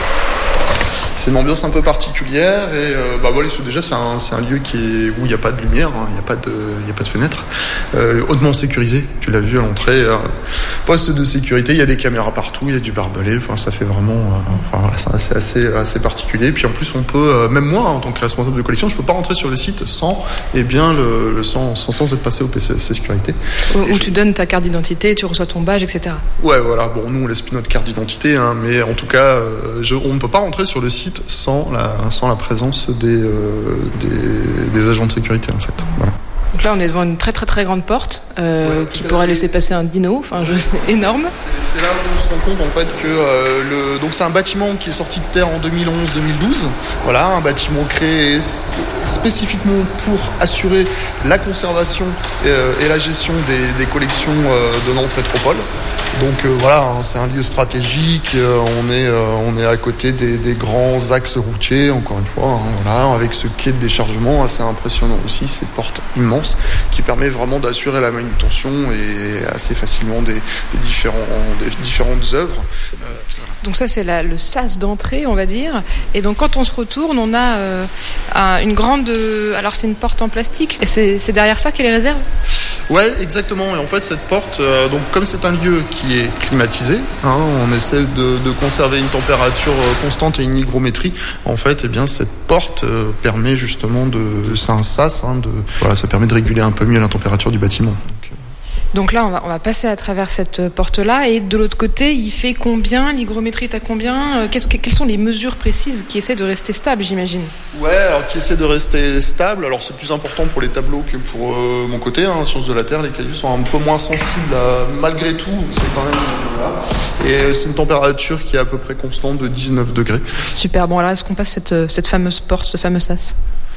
C'est une ambiance un peu particulière et euh, bah voilà, déjà c'est un, c'est un lieu qui est, où il n'y a pas de lumière, il hein, n'y a pas de, il n'y a pas de fenêtre, euh, hautement sécurisé. Tu l'as vu à l'entrée, euh, poste de sécurité, il y a des caméras partout, il y a du barbelé. Enfin, ça fait vraiment, euh, enfin voilà, c'est assez, assez particulier. Puis en plus, on peut, euh, même moi, en tant que responsable de collection, je peux pas rentrer sur le site sans, eh bien, le, le sans, sans, sans être passé au P C sécurité. Où, où je... tu donnes ta carte d'identité, tu reçois ton badge, et cetera. Ouais, voilà. Bon, nous on laisse plus notre carte d'identité, hein, mais en tout cas, euh, je, on ne peut pas rentrer sur le site sans la, sans la présence des, euh, des, des agents de sécurité en fait. Voilà. Donc là on est devant une très très très grande porte euh, ouais, qui pourrait laisser passer un dino, enfin je sais, énorme. C'est, c'est là où on se rend compte en fait que euh, le, donc c'est un bâtiment qui est sorti de terre en deux mille onze deux mille douze. Voilà, un bâtiment créé spécifiquement pour assurer la conservation euh, et la gestion des, des collections euh, de Nantes Métropole. Donc euh, voilà, hein, c'est un lieu stratégique, euh, on, est, euh, on est à côté des, des grands axes routiers, encore une fois, hein, voilà, avec ce quai de déchargement assez impressionnant aussi, ces portes immenses qui permet vraiment d'assurer la manutention et assez facilement des, des, différents, des différentes œuvres. Euh, Donc ça c'est la, le sas d'entrée on va dire, et donc quand on se retourne on a euh, un, une grande, alors c'est une porte en plastique, et c'est, c'est derrière ça qu'est les réserves ? Ouais, exactement. Et en fait, cette porte, euh, donc comme c'est un lieu qui est climatisé, hein, on essaie de, de conserver une température constante et une hygrométrie. En fait, eh bien, cette porte euh, permet justement de, c'est un sas, hein, de, voilà, ça permet de réguler un peu mieux la température du bâtiment. Donc, Donc là, on va, on va passer à travers cette porte-là. Et de l'autre côté, il fait combien ? L'hygrométrie est à combien ? Qu'est-ce que, Quelles sont les mesures précises qui essaient de rester stables, j'imagine ? Ouais, alors qui essaient de rester stables. Alors c'est plus important pour les tableaux que pour euh, mon côté. Hein, Sciences de la Terre, les cailloux sont un peu moins sensibles à, malgré tout. C'est quand même... Voilà. Et c'est une température qui est à peu près constante de dix-neuf degrés. Super, bon alors est-ce qu'on passe cette, cette fameuse porte, ce fameux sas ?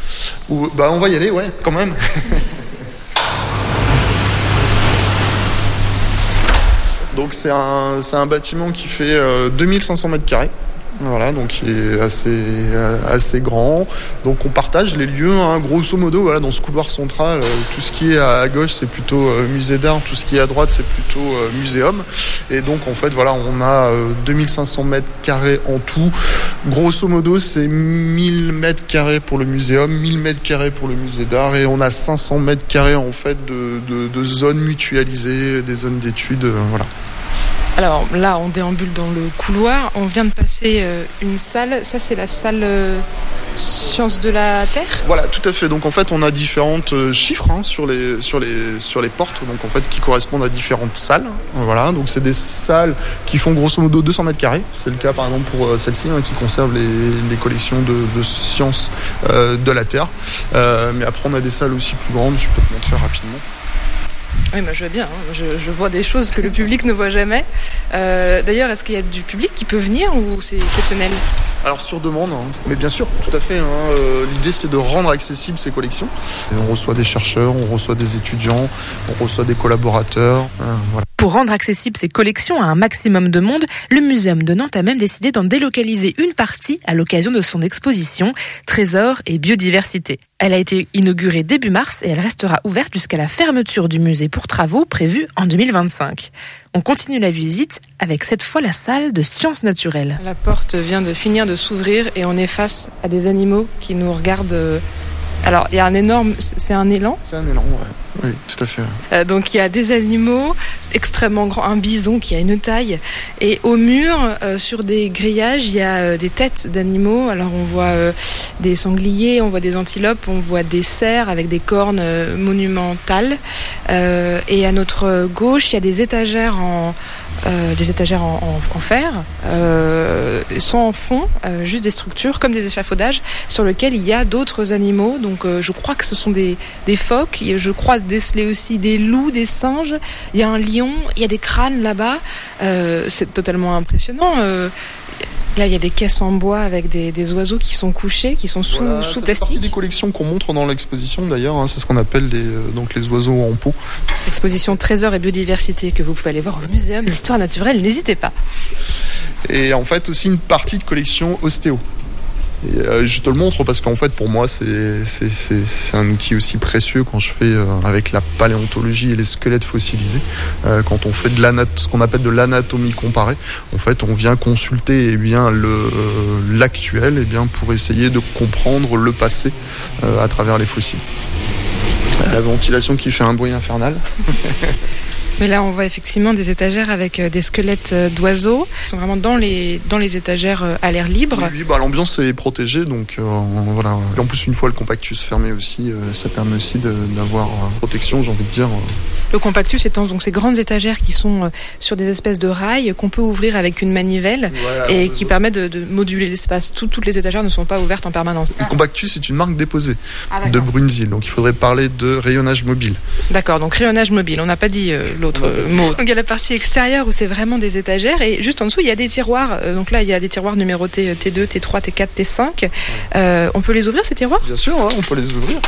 Ou, bah, on va y aller, ouais, quand même. Donc c'est un, c'est un bâtiment qui fait euh, deux mille cinq cents mètres carrés. Voilà, donc qui est assez, assez grand. Donc on partage les lieux, hein, grosso modo, voilà, dans ce couloir central, euh, tout ce qui est à gauche c'est plutôt euh, musée d'art, tout ce qui est à droite c'est plutôt euh, muséum. Et donc en fait voilà, on a euh, deux mille cinq cents mètres carrés en tout. Grosso modo c'est mille mètres carrés pour le muséum, mille mètres carrés pour le musée d'art, et on a cinq cents mètres carrés en fait de, de, de zones mutualisées, des zones d'études, euh, voilà. Alors là, on déambule dans le couloir. On vient de passer euh, une salle. Ça, c'est la salle euh, Sciences de la Terre. Voilà, tout à fait. Donc en fait, on a différentes euh, chiffres hein, sur les sur les sur les portes. Donc en fait, qui correspondent à différentes salles. Voilà. Donc c'est des salles qui font grosso modo deux cents mètres carrés. C'est le cas par exemple pour euh, celle-ci hein, qui conserve les, les collections de, de sciences euh, de la Terre. Euh, mais après, on a des salles aussi plus grandes. Je peux te montrer rapidement. Oui, moi je veux bien. Hein. Je, je vois des choses que le public ne voit jamais. Euh, d'ailleurs, est-ce qu'il y a du public qui peut venir ou c'est exceptionnel ? Alors sur demande, hein. Mais bien sûr, tout à fait. Hein. Euh, l'idée c'est de rendre accessibles ces collections. Et on reçoit des chercheurs, on reçoit des étudiants, on reçoit des collaborateurs. Euh, voilà. Pour rendre accessibles ces collections à un maximum de monde, le Muséum de Nantes a même décidé d'en délocaliser une partie à l'occasion de son exposition Trésors et biodiversité. Elle a été inaugurée début mars et elle restera ouverte jusqu'à la fermeture du musée pour travaux prévus en deux mille vingt-cinq. On continue la visite avec cette fois la salle de sciences naturelles. La porte vient de finir de s'ouvrir et on est face à des animaux qui nous regardent. Alors, il y a un énorme... C'est un élan ? C'est un élan, ouais. Oui, tout à fait. Euh, donc, il y a des animaux extrêmement grands. Un bison qui a une taille. Et au mur, euh, sur des grillages, il y a euh, des têtes d'animaux. Alors, on voit euh, des sangliers, on voit des antilopes, on voit des cerfs avec des cornes euh, monumentales. Euh, et à notre gauche, il y a des étagères en... Euh, des étagères en, en, en fer, euh, sans fond, euh, juste des structures comme des échafaudages sur lesquels il y a d'autres animaux. Donc euh, je crois que ce sont des, des phoques, je crois déceler aussi des loups, des singes, il y a un lion, il y a des crânes là-bas, euh, c'est totalement impressionnant. Euh, Là, il y a des caisses en bois avec des, des oiseaux qui sont couchés, qui sont sous, voilà, sous ça plastique. C'est partie des collections qu'on montre dans l'exposition d'ailleurs. Hein, c'est ce qu'on appelle les, euh, donc les oiseaux en pot. Exposition Trésors et biodiversité que vous pouvez aller voir au Muséum d'Histoire Naturelle. N'hésitez pas. Et en fait aussi une partie de collection ostéo. Et euh, je te le montre parce qu'en fait pour moi c'est, c'est, c'est, c'est un outil aussi précieux quand je fais euh, avec la paléontologie et les squelettes fossilisés. Euh, quand on fait de l'anat- ce qu'on appelle de l'anatomie comparée, en fait on vient consulter eh bien, le, euh, l'actuel eh bien, pour essayer de comprendre le passé euh, à travers les fossiles. La ventilation qui fait un bruit infernal. Mais là, on voit effectivement des étagères avec des squelettes d'oiseaux qui sont vraiment dans les, dans les étagères à l'air libre. Oui, oui bah, l'ambiance est protégée, donc euh, voilà. Et en plus, une fois le compactus fermé aussi, euh, ça permet aussi de, d'avoir euh, protection, j'ai envie de dire. Le compactus étant donc ces grandes étagères qui sont euh, sur des espèces de rails qu'on peut ouvrir avec une manivelle ouais, et qui permet de, de moduler l'espace. Tout, toutes les étagères ne sont pas ouvertes en permanence. Le compactus est une marque déposée ah, de Brunzil, donc il faudrait parler de rayonnage mobile. D'accord, donc rayonnage mobile, on n'a pas dit euh, l'autre mot. Donc il y a la partie extérieure où c'est vraiment des étagères et juste en dessous il y a des tiroirs. Donc là il y a des tiroirs numérotés T deux, T trois, T quatre, T cinq. Euh, on peut les ouvrir ces tiroirs ? Bien sûr, hein, on peut les ouvrir.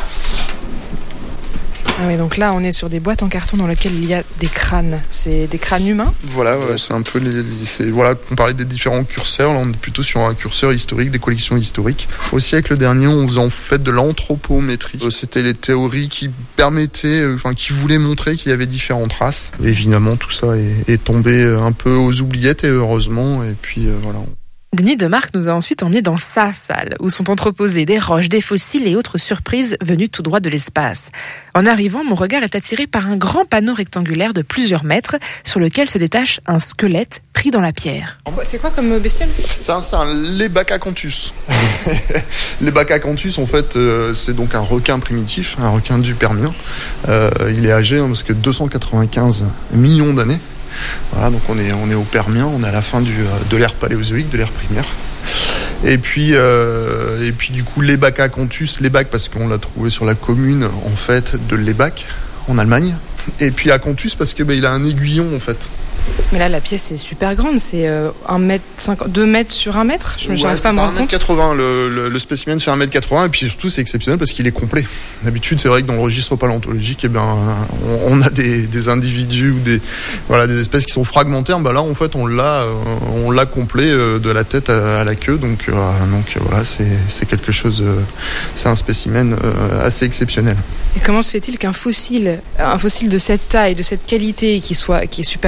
Ah oui, donc là, on est sur des boîtes en carton dans lesquelles il y a des crânes. C'est des crânes humains ? Voilà, ouais, c'est un peu les, c'est, voilà, on parlait des différents curseurs. Là, on est plutôt sur un curseur historique, des collections historiques. Au siècle dernier, on faisait en fait de l'anthropométrie. C'était les théories qui permettaient, enfin, qui voulaient montrer qu'il y avait différentes races. Et évidemment, tout ça est, est tombé un peu aux oubliettes et heureusement. Et puis, euh, voilà. Denis Demarque nous a ensuite emmenés dans sa salle, où sont entreposées des roches, des fossiles et autres surprises venues tout droit de l'espace. En arrivant, mon regard est attiré par un grand panneau rectangulaire de plusieurs mètres, sur lequel se détache un squelette pris dans la pierre. C'est quoi comme bestiole ? C'est un, c'est un Lebacacanthus. Lebacacanthus, en fait, euh, c'est donc un requin primitif, un requin du Permien. Euh, il est âgé, hein, parce que deux cent quatre-vingt-quinze millions d'années. Voilà, donc on est, on est au Permien, on est à la fin du, de l'ère paléozoïque, de l'ère primaire. Et puis, euh, et puis du coup, Lebacacanthus, Lebac parce qu'on l'a trouvé sur la commune en fait de Lebach en Allemagne. Et puis Acanthus parce que bah, il a un aiguillon en fait. Mais là, la pièce est super grande, c'est euh, un mètre cinquante, deux mètres sur un mètre. Je ouais, n'arrive pas à me rendre compte. un mètre quatre-vingts, le, le, le spécimen fait un mètre quatre-vingts, et puis surtout, c'est exceptionnel parce qu'il est complet. D'habitude, c'est vrai que dans le registre paléontologique, eh ben, on, on a des, des individus ou des, voilà, des espèces qui sont fragmentaires. Ben là, en fait, on l'a, on l'a complet de la tête à, à la queue. Donc, euh, donc voilà, c'est, c'est quelque chose, c'est un spécimen assez exceptionnel. Et comment se fait-il qu'un fossile, un fossile de cette taille, de cette qualité, qui soit, qui est super impressionnant,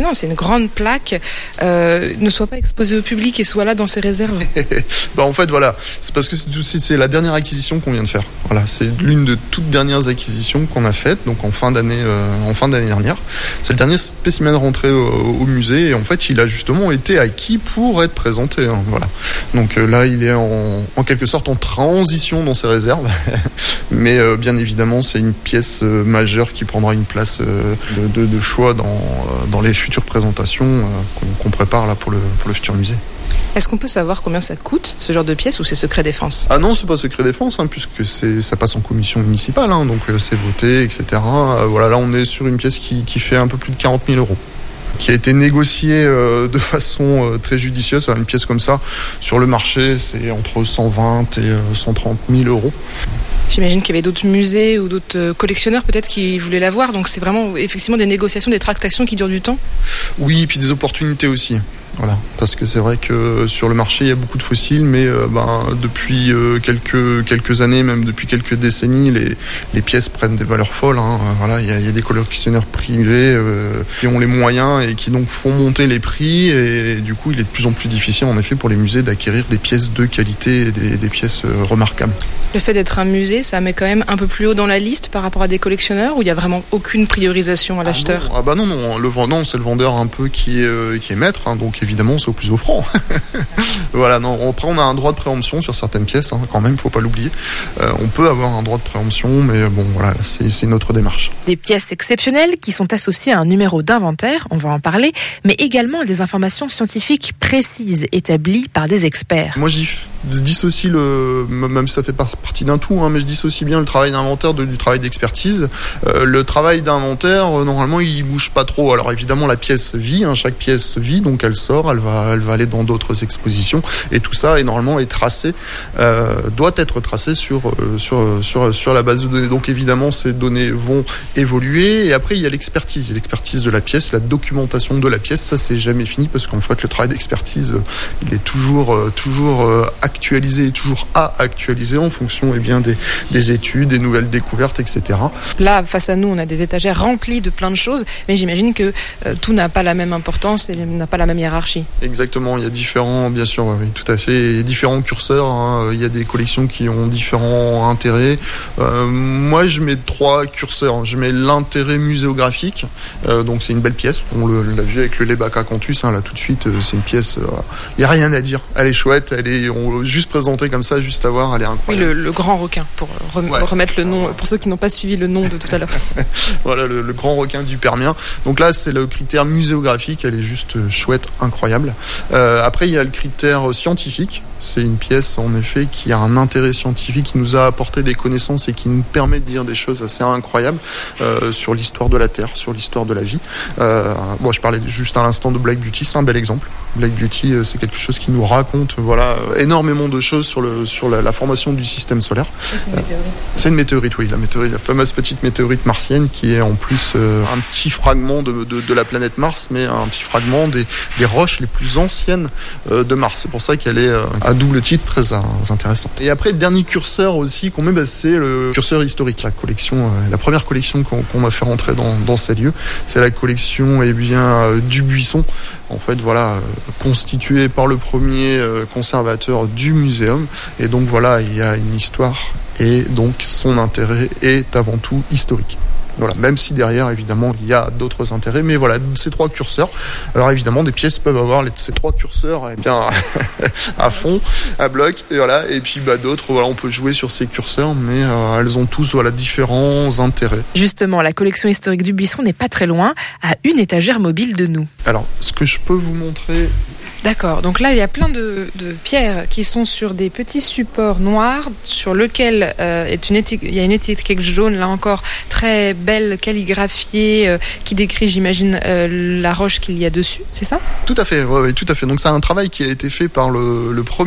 impressionnant, c'est une grande plaque, euh, ne soit pas exposée au public et soit là dans ses réserves. Bah en fait voilà, c'est parce que c'est, c'est la dernière acquisition qu'on vient de faire. Voilà, c'est l'une de toutes dernières acquisitions qu'on a faites, donc en fin d'année, euh, en fin d'année dernière. C'est le dernier spécimen rentré au, au musée et en fait il a justement été acquis pour être présenté. Hein, voilà. Donc euh, là il est en, en quelque sorte en transition dans ses réserves, mais euh, bien évidemment c'est une pièce euh, majeure qui prendra une place euh, de, de, de choix dans, euh, dans les futures présentations euh, qu'on, qu'on prépare là pour le, pour le futur musée. Est-ce qu'on peut savoir combien ça coûte, ce genre de pièce, ou c'est secret défense ? Ah non, c'est pas secret défense, hein, puisque c'est, ça passe en commission municipale, hein, donc euh, c'est voté, et cetera. Euh, voilà, là on est sur une pièce qui, qui fait un peu plus de quarante mille euros, qui a été négociée euh, de façon euh, très judicieuse. Une pièce comme ça, sur le marché, c'est entre cent vingt et euh, cent trente mille euros. J'imagine qu'il y avait d'autres musées ou d'autres collectionneurs peut-être qui voulaient l'avoir, donc c'est vraiment effectivement des négociations, des tractations qui durent du temps ? Oui, et puis des opportunités aussi. Voilà, parce que c'est vrai que sur le marché il y a beaucoup de fossiles, mais euh, ben, depuis euh, quelques quelques années, même depuis quelques décennies, les les pièces prennent des valeurs folles. Hein. Voilà, il y a, il y a des collectionneurs privés euh, qui ont les moyens et qui donc font monter les prix, et, et du coup il est de plus en plus difficile en effet pour les musées d'acquérir des pièces de qualité et des, des pièces euh, remarquables. Le fait d'être un musée, ça met quand même un peu plus haut dans la liste par rapport à des collectionneurs, ou il y a vraiment aucune priorisation à l'acheteur ? Ah, non, ah bah non non, le vendeur c'est le vendeur un peu qui est euh, qui est maître, hein, donc évidemment c'est au plus offrant. Voilà, non, après on a un droit de préemption sur certaines pièces, hein, quand même, il faut pas l'oublier. Euh, on peut avoir un droit de préemption, mais bon voilà, c'est, c'est notre démarche. Des pièces exceptionnelles qui sont associées à un numéro d'inventaire, on va en parler, mais également à des informations scientifiques précises établies par des experts. Moi je dissocie le, même si ça fait partie d'un tout, hein, mais je dissocie bien le travail d'inventaire de, du travail d'expertise. Euh, le travail d'inventaire, euh, normalement il bouge pas trop. Alors évidemment la pièce vit, hein, chaque pièce vit, donc elle sort, elle va, elle va aller dans d'autres expositions, et tout ça est normalement est tracé, euh, doit être tracé sur euh, sur sur sur la base de données. Donc évidemment ces données vont évoluer, et après il y a l'expertise, l'expertise de la pièce, la documentation de la pièce. Ça c'est jamais fini, parce qu'en fait le travail d'expertise il est toujours euh, toujours euh, actualisé et toujours à actualiser en fonction eh bien des des études, des nouvelles découvertes, et cetera. Là face à nous on a des étagères remplies de plein de choses, mais j'imagine que euh, tout n'a pas la même importance et n'a pas la même hiérarchie. Exactement, il y a différents, bien sûr, oui, tout à fait, il y a différents curseurs, hein. Il y a des collections qui ont différents intérêts. Euh, moi, je mets trois curseurs. Je mets l'intérêt muséographique, euh, donc c'est une belle pièce. On le, l'a vu avec le Lebaka Cantus, hein, là tout de suite, euh, c'est une pièce. Il euh, n'y a rien à dire. Elle est chouette, elle est on, juste présentée comme ça, juste à voir, elle est incroyable. Oui, le, le grand requin, pour rem- ouais, remettre le ça, nom, ouais. Pour ceux qui n'ont pas suivi le nom de tout à l'heure. Voilà, le, le grand requin du Permien. Donc là, c'est le critère muséographique, elle est juste chouette, incroyable. Euh, après, il y a le critère scientifique. C'est une pièce, en effet, qui a un intérêt scientifique, qui nous a apporté des connaissances et qui nous permet de dire des choses assez incroyables euh, sur l'histoire de la Terre, sur l'histoire de la vie. Euh, bon, je parlais juste à l'instant de Black Beauty, c'est un bel exemple. Black Beauty, c'est quelque chose qui nous raconte, voilà, énormément de choses sur le sur la, la formation du système solaire. Et c'est une météorite. Euh, c'est une météorite, oui, la météorite, la fameuse petite météorite martienne, qui est en plus euh, un petit fragment de, de de la planète Mars, mais un petit fragment des des roches les plus anciennes euh, de Mars. C'est pour ça qu'elle est euh, à double titre très euh, intéressante. Et après, le dernier curseur aussi qu'on met, bah, c'est le curseur historique. La collection, euh, la première collection qu'on, qu'on a fait rentrer dans, dans ces lieux, c'est la collection eh bien, euh, du Buisson. En fait, voilà, euh, constituée par le premier euh, conservateur du muséum. Et donc voilà, il y a une histoire et donc son intérêt est avant tout historique. Voilà, même si derrière, évidemment, il y a d'autres intérêts. Mais voilà, ces trois curseurs. Alors évidemment, des pièces peuvent avoir les, ces trois curseurs eh bien, à fond, à bloc. Et, voilà. Et puis bah, d'autres, voilà, on peut jouer sur ces curseurs, mais euh, elles ont tous voilà, différents intérêts. Justement, la collection historique du Buisson n'est pas très loin, à une étagère mobile de nous. Alors, ce que je peux vous montrer... D'accord, donc là il y a plein de, de pierres qui sont sur des petits supports noirs sur lequel euh, est une éti- il y a une étiquette jaune, là encore très belle, calligraphiée, euh, qui décrit, j'imagine, euh, la roche qu'il y a dessus, c'est ça ? Tout à fait, ouais, ouais, tout à fait. Donc c'est un travail qui a été fait par le, le premier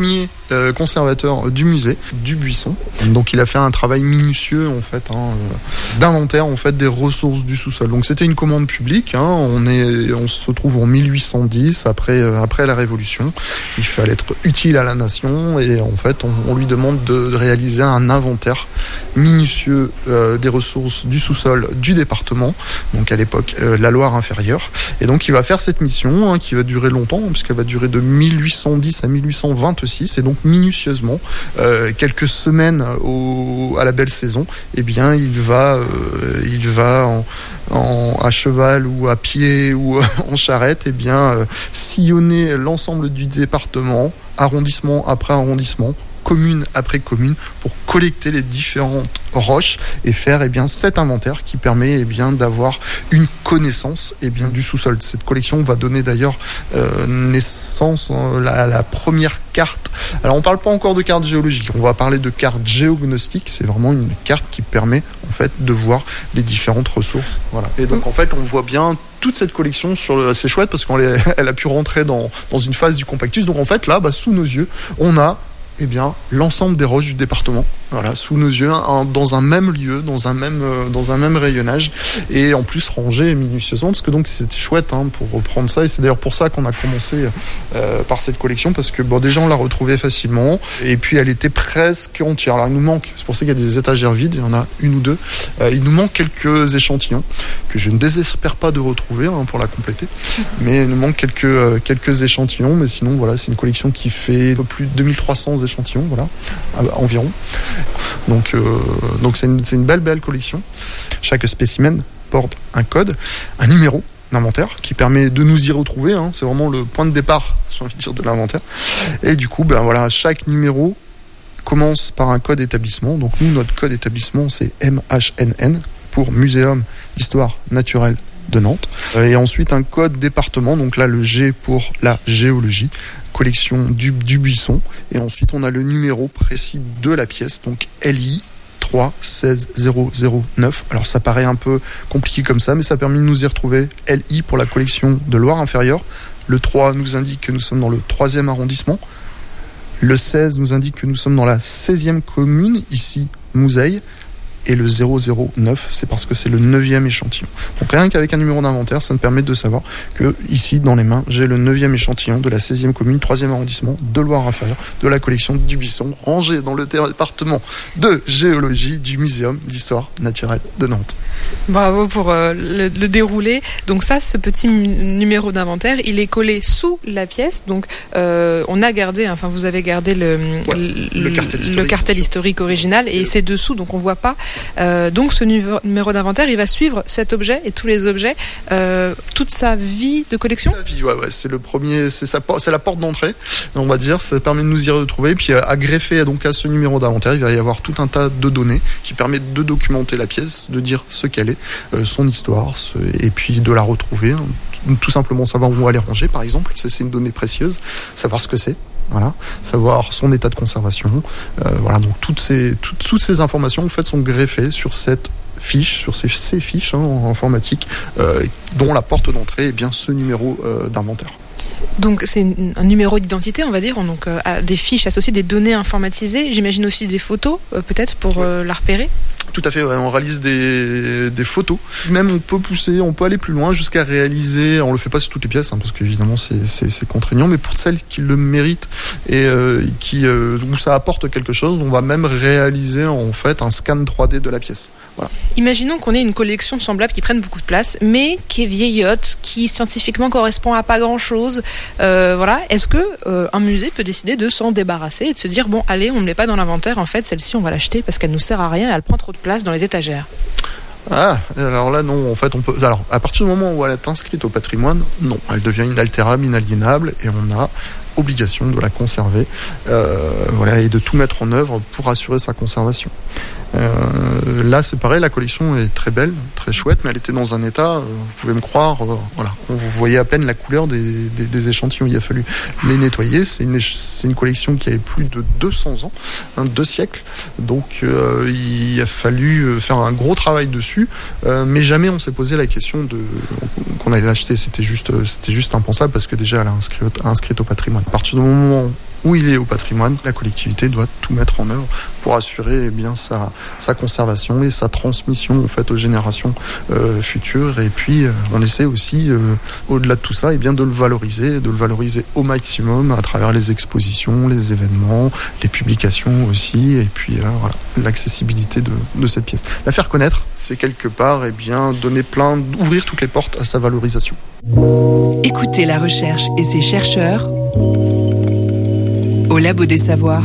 euh, conservateur du musée du Buisson. Donc il a fait un travail minutieux en fait hein, euh, d'inventaire en fait des ressources du sous-sol. Donc c'était une commande publique. Hein, on est, on se trouve en mille huit cent dix après euh, après la Révolution. Il fallait être utile à la nation et en fait on, on lui demande de, de réaliser un inventaire minutieux euh, des ressources du sous-sol du département. Donc à l'époque euh, la Loire inférieure. Et donc il va faire cette mission hein, qui va durer longtemps puisqu'elle va durer de mille huit cent dix à mille huit cent vingt-six et donc minutieusement euh, quelques semaines au, à la belle saison, eh bien il va euh, il va en, en, à cheval ou à pied ou en charrette eh bien euh, sillonner l'ensemble du département, arrondissement après arrondissement, commune après commune, pour collecter les différentes roches et faire eh bien, cet inventaire qui permet eh bien, d'avoir une connaissance eh bien, du sous-sol. Cette collection va donner d'ailleurs euh, naissance à la, la première carte. Alors on ne parle pas encore de carte géologique, on va parler de carte géognostique. C'est vraiment une carte qui permet en fait, de voir les différentes ressources. Voilà. Et donc en fait on voit bien toute cette collection sur le, c'est chouette parce qu'elle elle a pu rentrer dans, dans une phase du compactus. Donc en fait là, bah, sous nos yeux, on a eh bien, l'ensemble des roches du département, voilà, sous nos yeux, un, dans un même lieu, dans un même, euh, dans un même rayonnage, et en plus rangé minutieusement, parce que donc c'était chouette hein, pour reprendre ça, et c'est d'ailleurs pour ça qu'on a commencé euh, par cette collection, parce que bon, déjà on l'a retrouvée facilement, et puis elle était presque entière. Alors il nous manque, c'est pour ça qu'il y a des étagères vides, il y en a une ou deux, euh, il nous manque quelques échantillons, que je ne désespère pas de retrouver hein, pour la compléter, mais il nous manque quelques, euh, quelques échantillons, mais sinon voilà, c'est une collection qui fait un peu plus de deux mille trois cents échantillons, voilà, environ. Donc, euh, donc c'est une, c'est une belle, belle collection. Chaque spécimen porte un code, un numéro d'inventaire qui permet de nous y retrouver. Hein. C'est vraiment le point de départ, j'ai envie de dire, de l'inventaire. Et du coup, ben voilà, chaque numéro commence par un code établissement. Donc nous, notre code établissement, c'est M H N N pour Muséum d'Histoire Naturelle de Nantes. Et ensuite, un code département. Donc là, le G pour la géologie. Collection du, du Buisson, et ensuite on a le numéro précis de la pièce, donc L I trois seize zéro zéro neuf. Alors ça paraît un peu compliqué comme ça, mais ça a permis de nous y retrouver. L I pour la collection de Loire inférieure, le trois nous indique que nous sommes dans le troisième arrondissement, le seize nous indique que nous sommes dans la seizième commune, ici Mouzeil, et le zéro zéro neuf, c'est parce que c'est le neuvième échantillon. Donc rien qu'avec un numéro d'inventaire, ça me permet de savoir que ici, dans les mains, j'ai le neuvième échantillon de la seizième commune, troisième arrondissement de Loire-Inférieure, de la collection du Buisson, rangé dans le département de géologie du Muséum d'Histoire Naturelle de Nantes. Bravo pour euh, le, le déroulé. Donc ça, ce petit m- numéro d'inventaire, il est collé sous la pièce. Donc euh, on a gardé, enfin vous avez gardé le, ouais, le, le cartel historique, le cartel historique original et, et c'est dessous, donc on voit pas. Euh, donc ce numéro, numéro d'inventaire, il va suivre cet objet et tous les objets euh, toute sa vie de collection. Vie, ouais, ouais, c'est le premier, c'est, sa, c'est la porte d'entrée, on va dire. Ça permet de nous y retrouver. Puis à greffer donc à ce numéro d'inventaire, il va y avoir tout un tas de données qui permettent de documenter la pièce, de dire ce qu'elle est, euh, son histoire, ce, et puis de la retrouver. Hein. Tout simplement savoir où on va les ranger, par exemple. Ça, c'est une donnée précieuse. Savoir ce que c'est. Voilà, savoir son état de conservation. Euh, voilà, donc toutes ces, toutes, toutes ces informations en fait sont greffées sur cette fiche, sur ces, ces fiches hein, en informatique, euh, dont la porte d'entrée est bien ce numéro euh, d'inventaire. Donc c'est une, un numéro d'identité, on va dire, donc euh, des fiches associées, des données informatisées. J'imagine aussi des photos, euh, peut-être pour euh, la repérer. Tout à fait, ouais. On réalise des, des photos. Même on peut pousser, on peut aller plus loin jusqu'à réaliser, on le fait pas sur toutes les pièces, hein, parce qu'évidemment c'est, c'est, c'est contraignant, mais pour celles qui le méritent et euh, qui, euh, où ça apporte quelque chose, on va même réaliser en fait un scan trois D de la pièce. Voilà. Imaginons qu'on ait une collection semblable qui prenne beaucoup de place, mais qui est vieillotte, qui scientifiquement correspond à pas grand-chose. Euh, voilà. Est-ce que euh, un musée peut décider de s'en débarrasser et de se dire bon, allez, on ne met pas dans l'inventaire, en fait, celle-ci on va l'acheter parce qu'elle nous sert à rien, elle prend trop de place dans les étagères. Ah, alors là non, en fait on peut. Alors à partir du moment où elle est inscrite au patrimoine, non, elle devient inaltérable, inaliénable, et on a obligation de la conserver, euh, voilà, et de tout mettre en œuvre pour assurer sa conservation. Euh, là c'est pareil, la collection est très belle, très chouette, mais elle était dans un état, euh, vous pouvez me croire, euh, voilà, on vous voyait à peine la couleur des, des, des échantillons, il a fallu les nettoyer. C'est une, c'est une collection qui avait plus de deux cents ans, hein, deux siècles, donc euh, il a fallu faire un gros travail dessus, euh, mais jamais on s'est posé la question de qu'on allait l'acheter. C'était juste, c'était juste impensable parce que déjà elle est inscrite, inscrite au patrimoine. À partir du moment où il est au patrimoine, la collectivité doit tout mettre en œuvre pour assurer eh bien sa, sa conservation et sa transmission en fait aux générations euh, futures. Et puis euh, on essaie aussi euh, au-delà de tout ça eh bien de le valoriser, de le valoriser au maximum à travers les expositions, les événements, les publications aussi, et puis euh, voilà, l'accessibilité de, de cette pièce. La faire connaître, c'est quelque part eh bien donner plein, ouvrir toutes les portes à sa valorisation. Écoutez la recherche et ses chercheurs au Labo des Savoirs.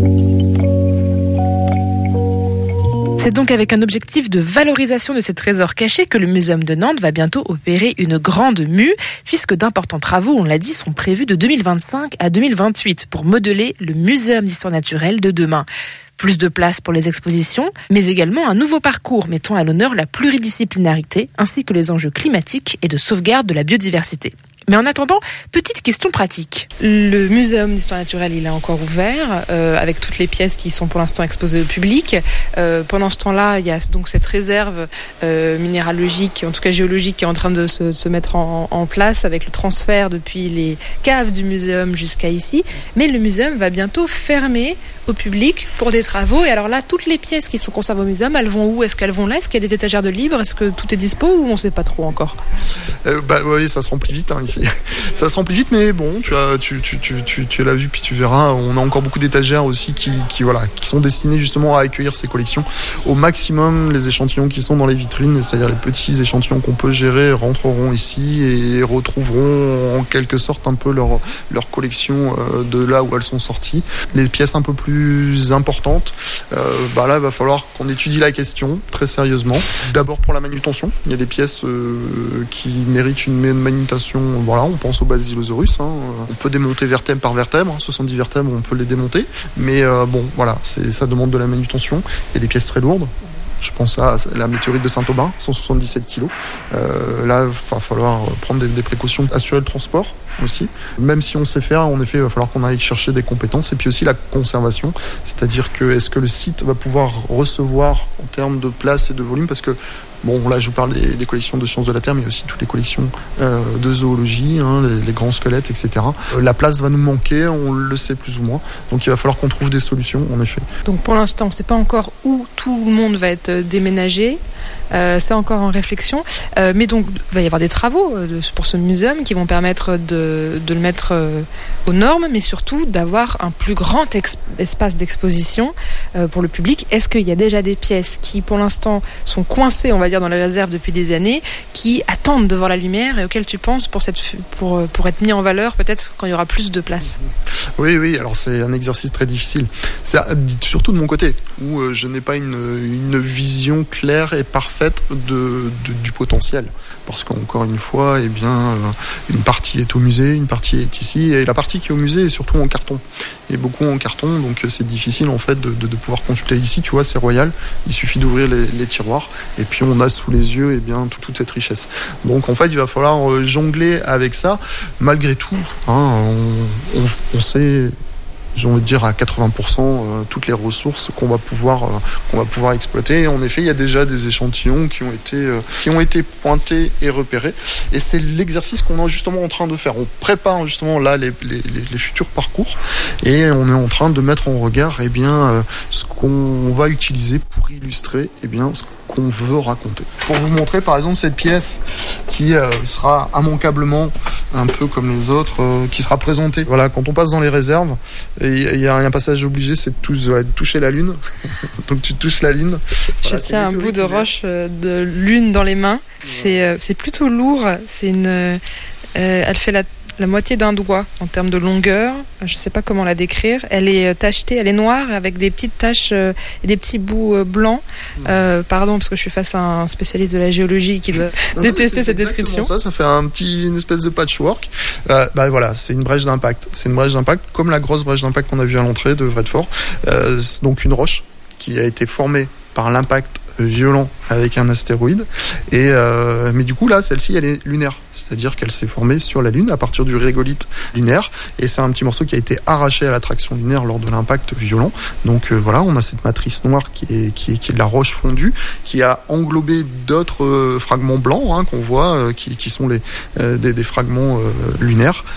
C'est donc avec un objectif de valorisation de ces trésors cachés que le Muséum de Nantes va bientôt opérer une grande mue, puisque d'importants travaux, on l'a dit, sont prévus de deux mille vingt-cinq à deux mille vingt-huit pour modeler le Muséum d'histoire naturelle de demain. Plus de place pour les expositions, mais également un nouveau parcours mettant à l'honneur la pluridisciplinarité ainsi que les enjeux climatiques et de sauvegarde de la biodiversité. Mais en attendant, petite question pratique. Le Muséum d'histoire naturelle, il est encore ouvert, euh, avec toutes les pièces qui sont pour l'instant exposées au public. Euh, pendant ce temps-là, il y a donc cette réserve euh, minéralogique, en tout cas géologique, qui est en train de se, de se mettre en, en place avec le transfert depuis les caves du muséum jusqu'à ici. Mais le muséum va bientôt fermer au public pour des travaux. Et alors là, toutes les pièces qui sont conservées au muséum, elles vont où ? Est-ce qu'elles vont là ? Est-ce qu'il y a des étagères de libre ? Est-ce que tout est dispo ou on ne sait pas trop encore ? euh, Bah oui, ça se remplit vite hein, ici. Ça se remplit vite, mais bon, tu as, tu, tu, tu, tu, tu l'as vu, puis tu verras. On a encore beaucoup d'étagères aussi qui, qui, voilà, qui sont destinées justement à accueillir ces collections. Au maximum, les échantillons qui sont dans les vitrines, c'est-à-dire les petits échantillons qu'on peut gérer, rentreront ici et retrouveront en quelque sorte un peu leur, leur collection de là où elles sont sorties. Les pièces un peu plus importantes, euh, bah là, il va falloir qu'on étudie la question très sérieusement. D'abord pour la manutention. Il y a des pièces euh, qui méritent une manutention. Voilà, on pense au Basilosaurus. Hein. On peut démonter vertèbre par vertèbre. soixante-dix vertèbres, on peut les démonter. Mais euh, bon, voilà, c'est, ça demande de la manutention. Il y a des pièces très lourdes. Je pense à la météorite de Saint-Aubin, cent soixante-dix-sept kilos. Euh, là, il va falloir prendre des, des précautions, assurer le transport aussi. Même si on sait faire, en effet, il va falloir qu'on aille chercher des compétences. Et puis aussi la conservation, c'est-à-dire que est-ce que le site va pouvoir recevoir en termes de place et de volume, parce que bon, là, je vous parle des, des collections de sciences de la Terre, mais aussi toutes les collections euh, de zoologie, hein, les, les grands squelettes, et cetera. Euh, la place va nous manquer, on le sait plus ou moins. Donc, il va falloir qu'on trouve des solutions, en effet. Donc, pour l'instant, on ne sait pas encore où tout le monde va être déménagé. Euh, c'est encore en réflexion. Euh, mais donc, il va y avoir des travaux de, pour ce muséum qui vont permettre de, de le mettre euh, aux normes, mais surtout d'avoir un plus grand ex- espace d'exposition euh, pour le public. Est-ce qu'il y a déjà des pièces qui, pour l'instant, sont coincées, on va dire, dans la réserve depuis des années, qui attendent de voir la lumière et auxquelles tu penses pour, cette, pour, pour être mis en valeur, peut-être quand il y aura plus de place ? Oui, oui, alors c'est un exercice très difficile. C'est surtout de mon côté, où euh, je n'ai pas une, une vision claire et parfaite de, de, du potentiel. Parce qu'encore une fois, eh bien, euh, une partie est au musée, une partie est ici, et la partie qui est au musée est surtout en carton. Et beaucoup en carton, donc c'est difficile en fait de, de, de pouvoir consulter ici, tu vois, c'est royal, il suffit d'ouvrir les, les tiroirs, et puis on a sous les yeux eh bien, tout, toute cette richesse. Donc en fait, il va falloir euh, jongler avec ça, malgré tout, hein, on, on, on sait... j'ai envie de dire à quatre-vingts pour cent euh, toutes les ressources qu'on va pouvoir euh, qu'on va pouvoir exploiter. Et en effet, il y a déjà des échantillons qui ont été euh, qui ont été pointés et repérés. Et c'est l'exercice qu'on est justement en train de faire. On prépare justement là les les, les futurs parcours et on est en train de mettre en regard eh bien euh, ce qu'on va utiliser pour illustrer eh bien ce qu'on veut raconter. Pour vous montrer par exemple cette pièce qui euh, sera immanquablement un peu comme les autres, euh, qui sera présentée. Voilà, quand on passe dans les réserves, il y a un passage obligé, c'est de, tous, voilà, de toucher la lune. Donc tu touches la lune. Voilà, je tiens un bout de roche de lune dans les mains. C'est, euh, c'est plutôt lourd. C'est une, euh, elle fait la la moitié d'un doigt en termes de longueur. Je ne sais pas comment la décrire. Elle est tachetée, elle est noire avec des petites taches euh, et des petits bouts euh, blancs. Euh, pardon, parce que je suis face à un spécialiste de la géologie qui doit non, détester non, cette description. Ça, ça fait un petit, une espèce de patchwork. Euh, bah voilà, c'est une brèche d'impact. C'est une brèche d'impact comme la grosse brèche d'impact qu'on a vue à l'entrée de Vredefort. Euh, donc une roche qui a été formée par l'impact violent avec un astéroïde et euh, mais du coup là celle-ci elle est lunaire, c'est-à-dire qu'elle s'est formée sur la Lune à partir du régolithe lunaire et c'est un petit morceau qui a été arraché à l'attraction lunaire lors de l'impact violent. Donc euh, voilà, on a cette matrice noire qui est, qui est, qui est de la roche fondue qui a englobé d'autres euh, fragments blancs hein, qu'on voit euh, qui, qui sont les, euh, des, des fragments euh, lunaires.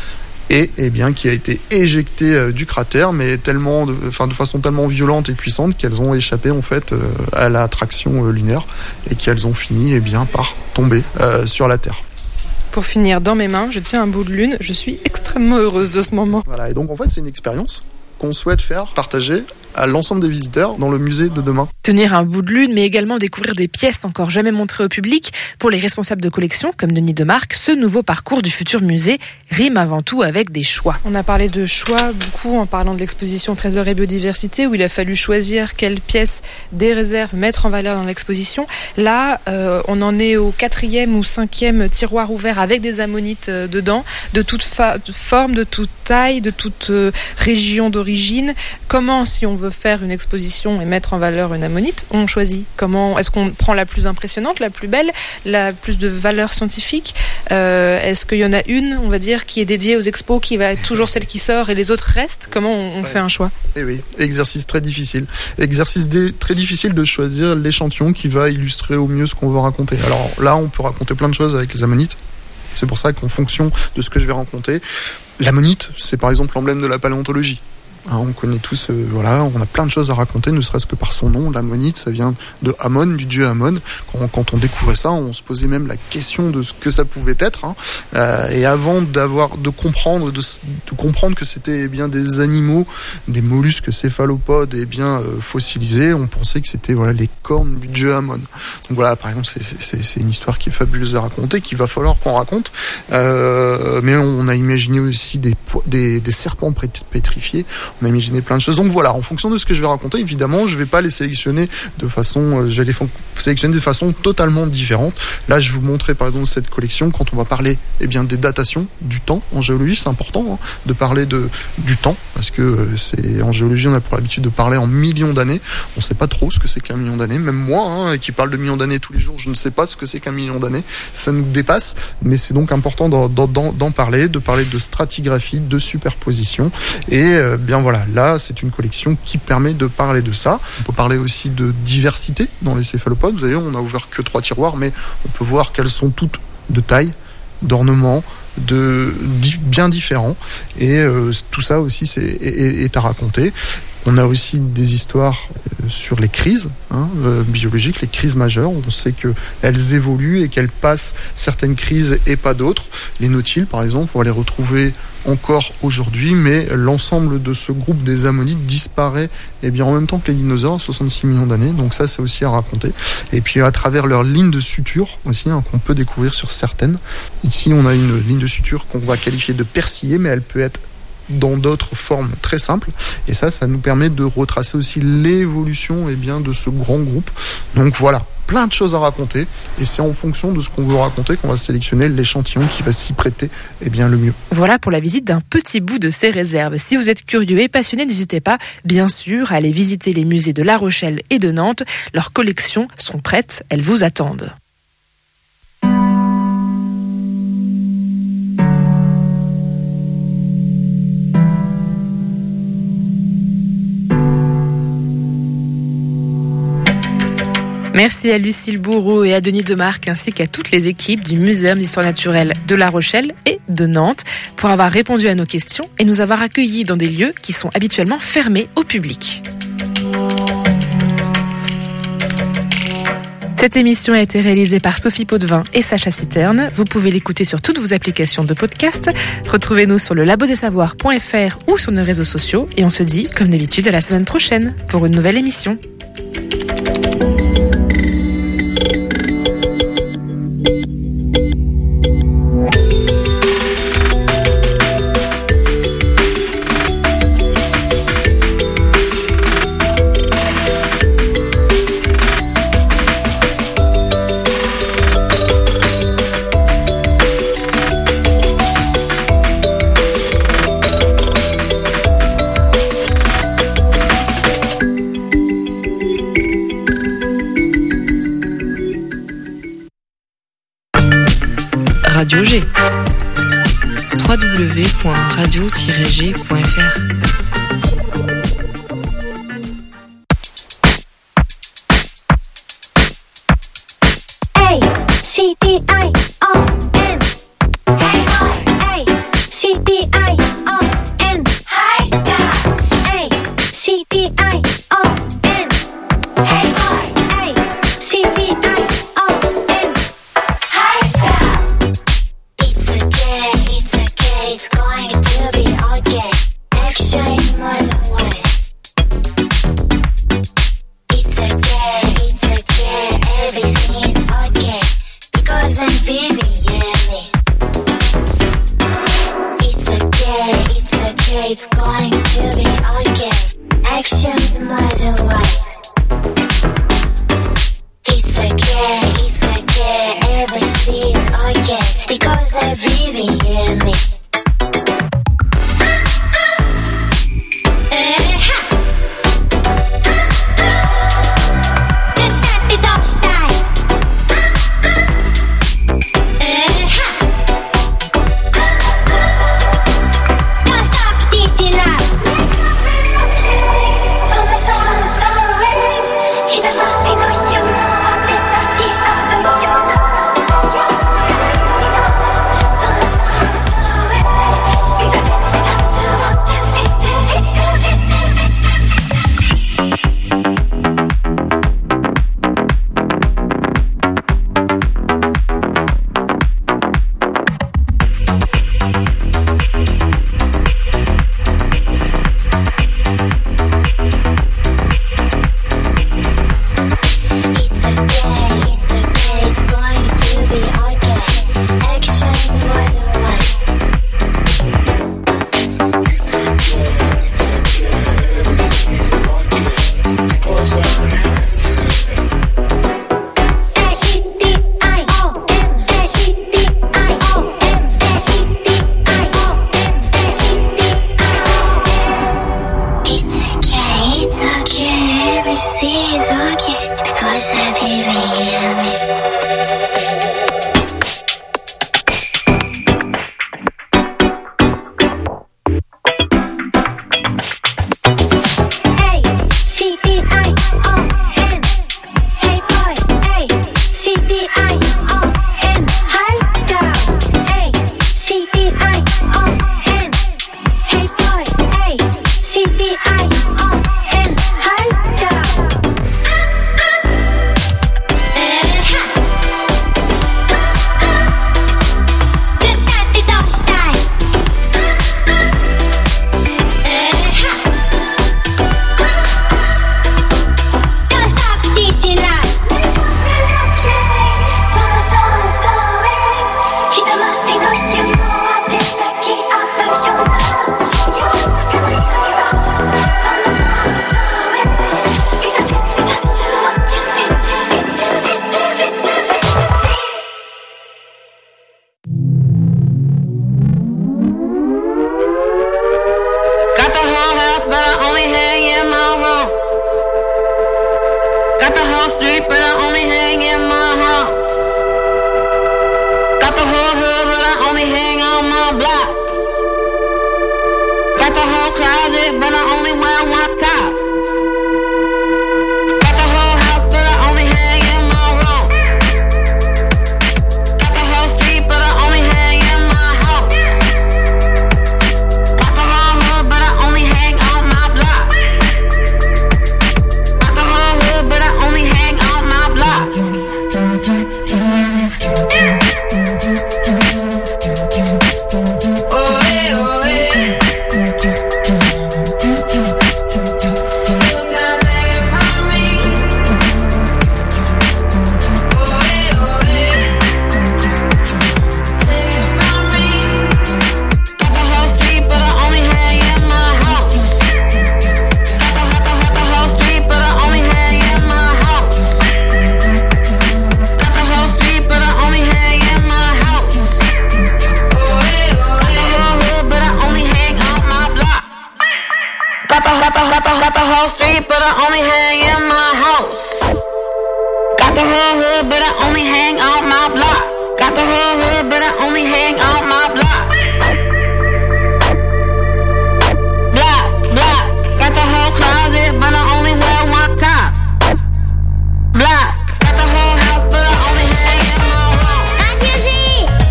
et eh bien qui a été éjectée euh, du cratère, mais tellement, de, enfin de façon tellement violente et puissante qu'elles ont échappé en fait euh, à l'attraction euh, lunaire et qu'elles ont fini eh bien par tomber euh, sur la Terre. Pour finir, dans mes mains, je tiens un bout de lune. Je suis extrêmement heureuse de ce moment. Voilà, et donc en fait c'est une expérience qu'on souhaite faire partager à l'ensemble des visiteurs dans le musée de demain. Tenir un bout de lune, mais également découvrir des pièces encore jamais montrées au public. Pour les responsables de collection, comme Denis Demarque, ce nouveau parcours du futur musée rime avant tout avec des choix. On a parlé de choix beaucoup en parlant de l'exposition Trésors et biodiversité, où il a fallu choisir quelles pièces des réserves mettre en valeur dans l'exposition. Là, euh, on en est au quatrième ou cinquième tiroir ouvert avec des ammonites euh, dedans, de toute fa- de forme, de toute taille, de toute euh, région d'origine. Comment, si on veut faire une exposition et mettre en valeur une ammonite, on choisit comment? Est-ce qu'on prend la plus impressionnante, la plus belle, la plus de valeur scientifique? euh, Est-ce qu'il y en a une, on va dire, qui est dédiée aux expos, qui va être toujours celle qui sort et les autres restent? Comment on, on ouais. fait un choix? Eh oui, exercice très difficile. Exercice dé- très difficile de choisir l'échantillon qui va illustrer au mieux ce qu'on veut raconter. Alors là, on peut raconter plein de choses avec les ammonites. C'est pour ça qu'en fonction de ce que je vais raconter, l'ammonite, c'est par exemple l'emblème de la paléontologie. Hein, on connaît tous, euh, voilà, on a plein de choses à raconter, ne serait-ce que par son nom. L'ammonite, ça vient de Amon, du dieu Amon. Quand, quand on découvrait ça, on se posait même la question de ce que ça pouvait être. Hein. Euh, et avant d'avoir, de comprendre, de, de comprendre que c'était eh bien des animaux, des mollusques céphalopodes, eh bien euh, fossilisés, on pensait que c'était voilà les cornes du dieu Amon. Donc voilà, par exemple, c'est, c'est, c'est une histoire qui est fabuleuse à raconter, qu'il va falloir qu'on raconte. Euh, mais on a imaginé aussi des, des, des serpents pétrifiés. On a imaginé plein de choses. Donc voilà, en fonction de ce que je vais raconter, évidemment, je vais pas les sélectionner de façon, euh, je vais les f- sélectionner de façon totalement différente. Là, je vous montrais par exemple cette collection quand on va parler, eh bien, des datations du temps en géologie. C'est important hein, de parler de du temps parce que euh, c'est en géologie, on a pour l'habitude de parler en millions d'années. On sait pas trop ce que c'est qu'un million d'années. Même moi, hein, qui parle de millions d'années tous les jours, je ne sais pas ce que c'est qu'un million d'années. Ça nous dépasse, mais c'est donc important d'en, d'en, d'en parler, de parler de stratigraphie, de superposition et euh, bien voilà, là c'est une collection qui permet de parler de ça. On peut parler aussi de diversité dans les céphalopodes. Vous savez, on n'a ouvert que trois tiroirs, mais on peut voir qu'elles sont toutes de taille, d'ornement, de di- bien différents. Et euh, tout ça aussi c'est, est, est à raconter. On a aussi des histoires euh, sur les crises hein, euh, biologiques, les crises majeures. On sait qu'elles évoluent et qu'elles passent certaines crises et pas d'autres. Les nautiles, par exemple, on va les retrouver encore aujourd'hui, mais l'ensemble de ce groupe des ammonites disparaît eh bien, en même temps que les dinosaures, soixante-six millions d'années. Donc ça, c'est aussi à raconter. Et puis à travers leur ligne de suture aussi, hein, qu'on peut découvrir sur certaines. Ici, on a une ligne de suture qu'on va qualifier de persillée, mais elle peut être dans d'autres formes très simples. Et ça, ça nous permet de retracer aussi l'évolution eh bien, de ce grand groupe. Donc voilà, plein de choses à raconter. Et c'est en fonction de ce qu'on veut raconter qu'on va sélectionner l'échantillon qui va s'y prêter eh bien, le mieux. Voilà pour la visite d'un petit bout de ces réserves. Si vous êtes curieux et passionné, n'hésitez pas, bien sûr, à aller visiter les musées de La Rochelle et de Nantes. Leurs collections sont prêtes, elles vous attendent. Merci à Lucille Bourreau et à Denis Demarque ainsi qu'à toutes les équipes du Muséum d'Histoire Naturelle de La Rochelle et de Nantes pour avoir répondu à nos questions et nous avoir accueillis dans des lieux qui sont habituellement fermés au public. Cette émission a été réalisée par Sophie Potvin et Sacha Citerne. Vous pouvez l'écouter sur toutes vos applications de podcast. Retrouvez-nous sur le labo des savoirs point f r ou sur nos réseaux sociaux et on se dit, comme d'habitude, à la semaine prochaine pour une nouvelle émission. Radio G. w w w point radio tiret g point f r A C D I O N A C D I it's going to be okay. Actions more than words. It's okay, it's okay, everything's okay, because I believe in me.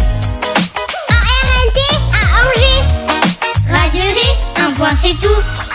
C'est tout.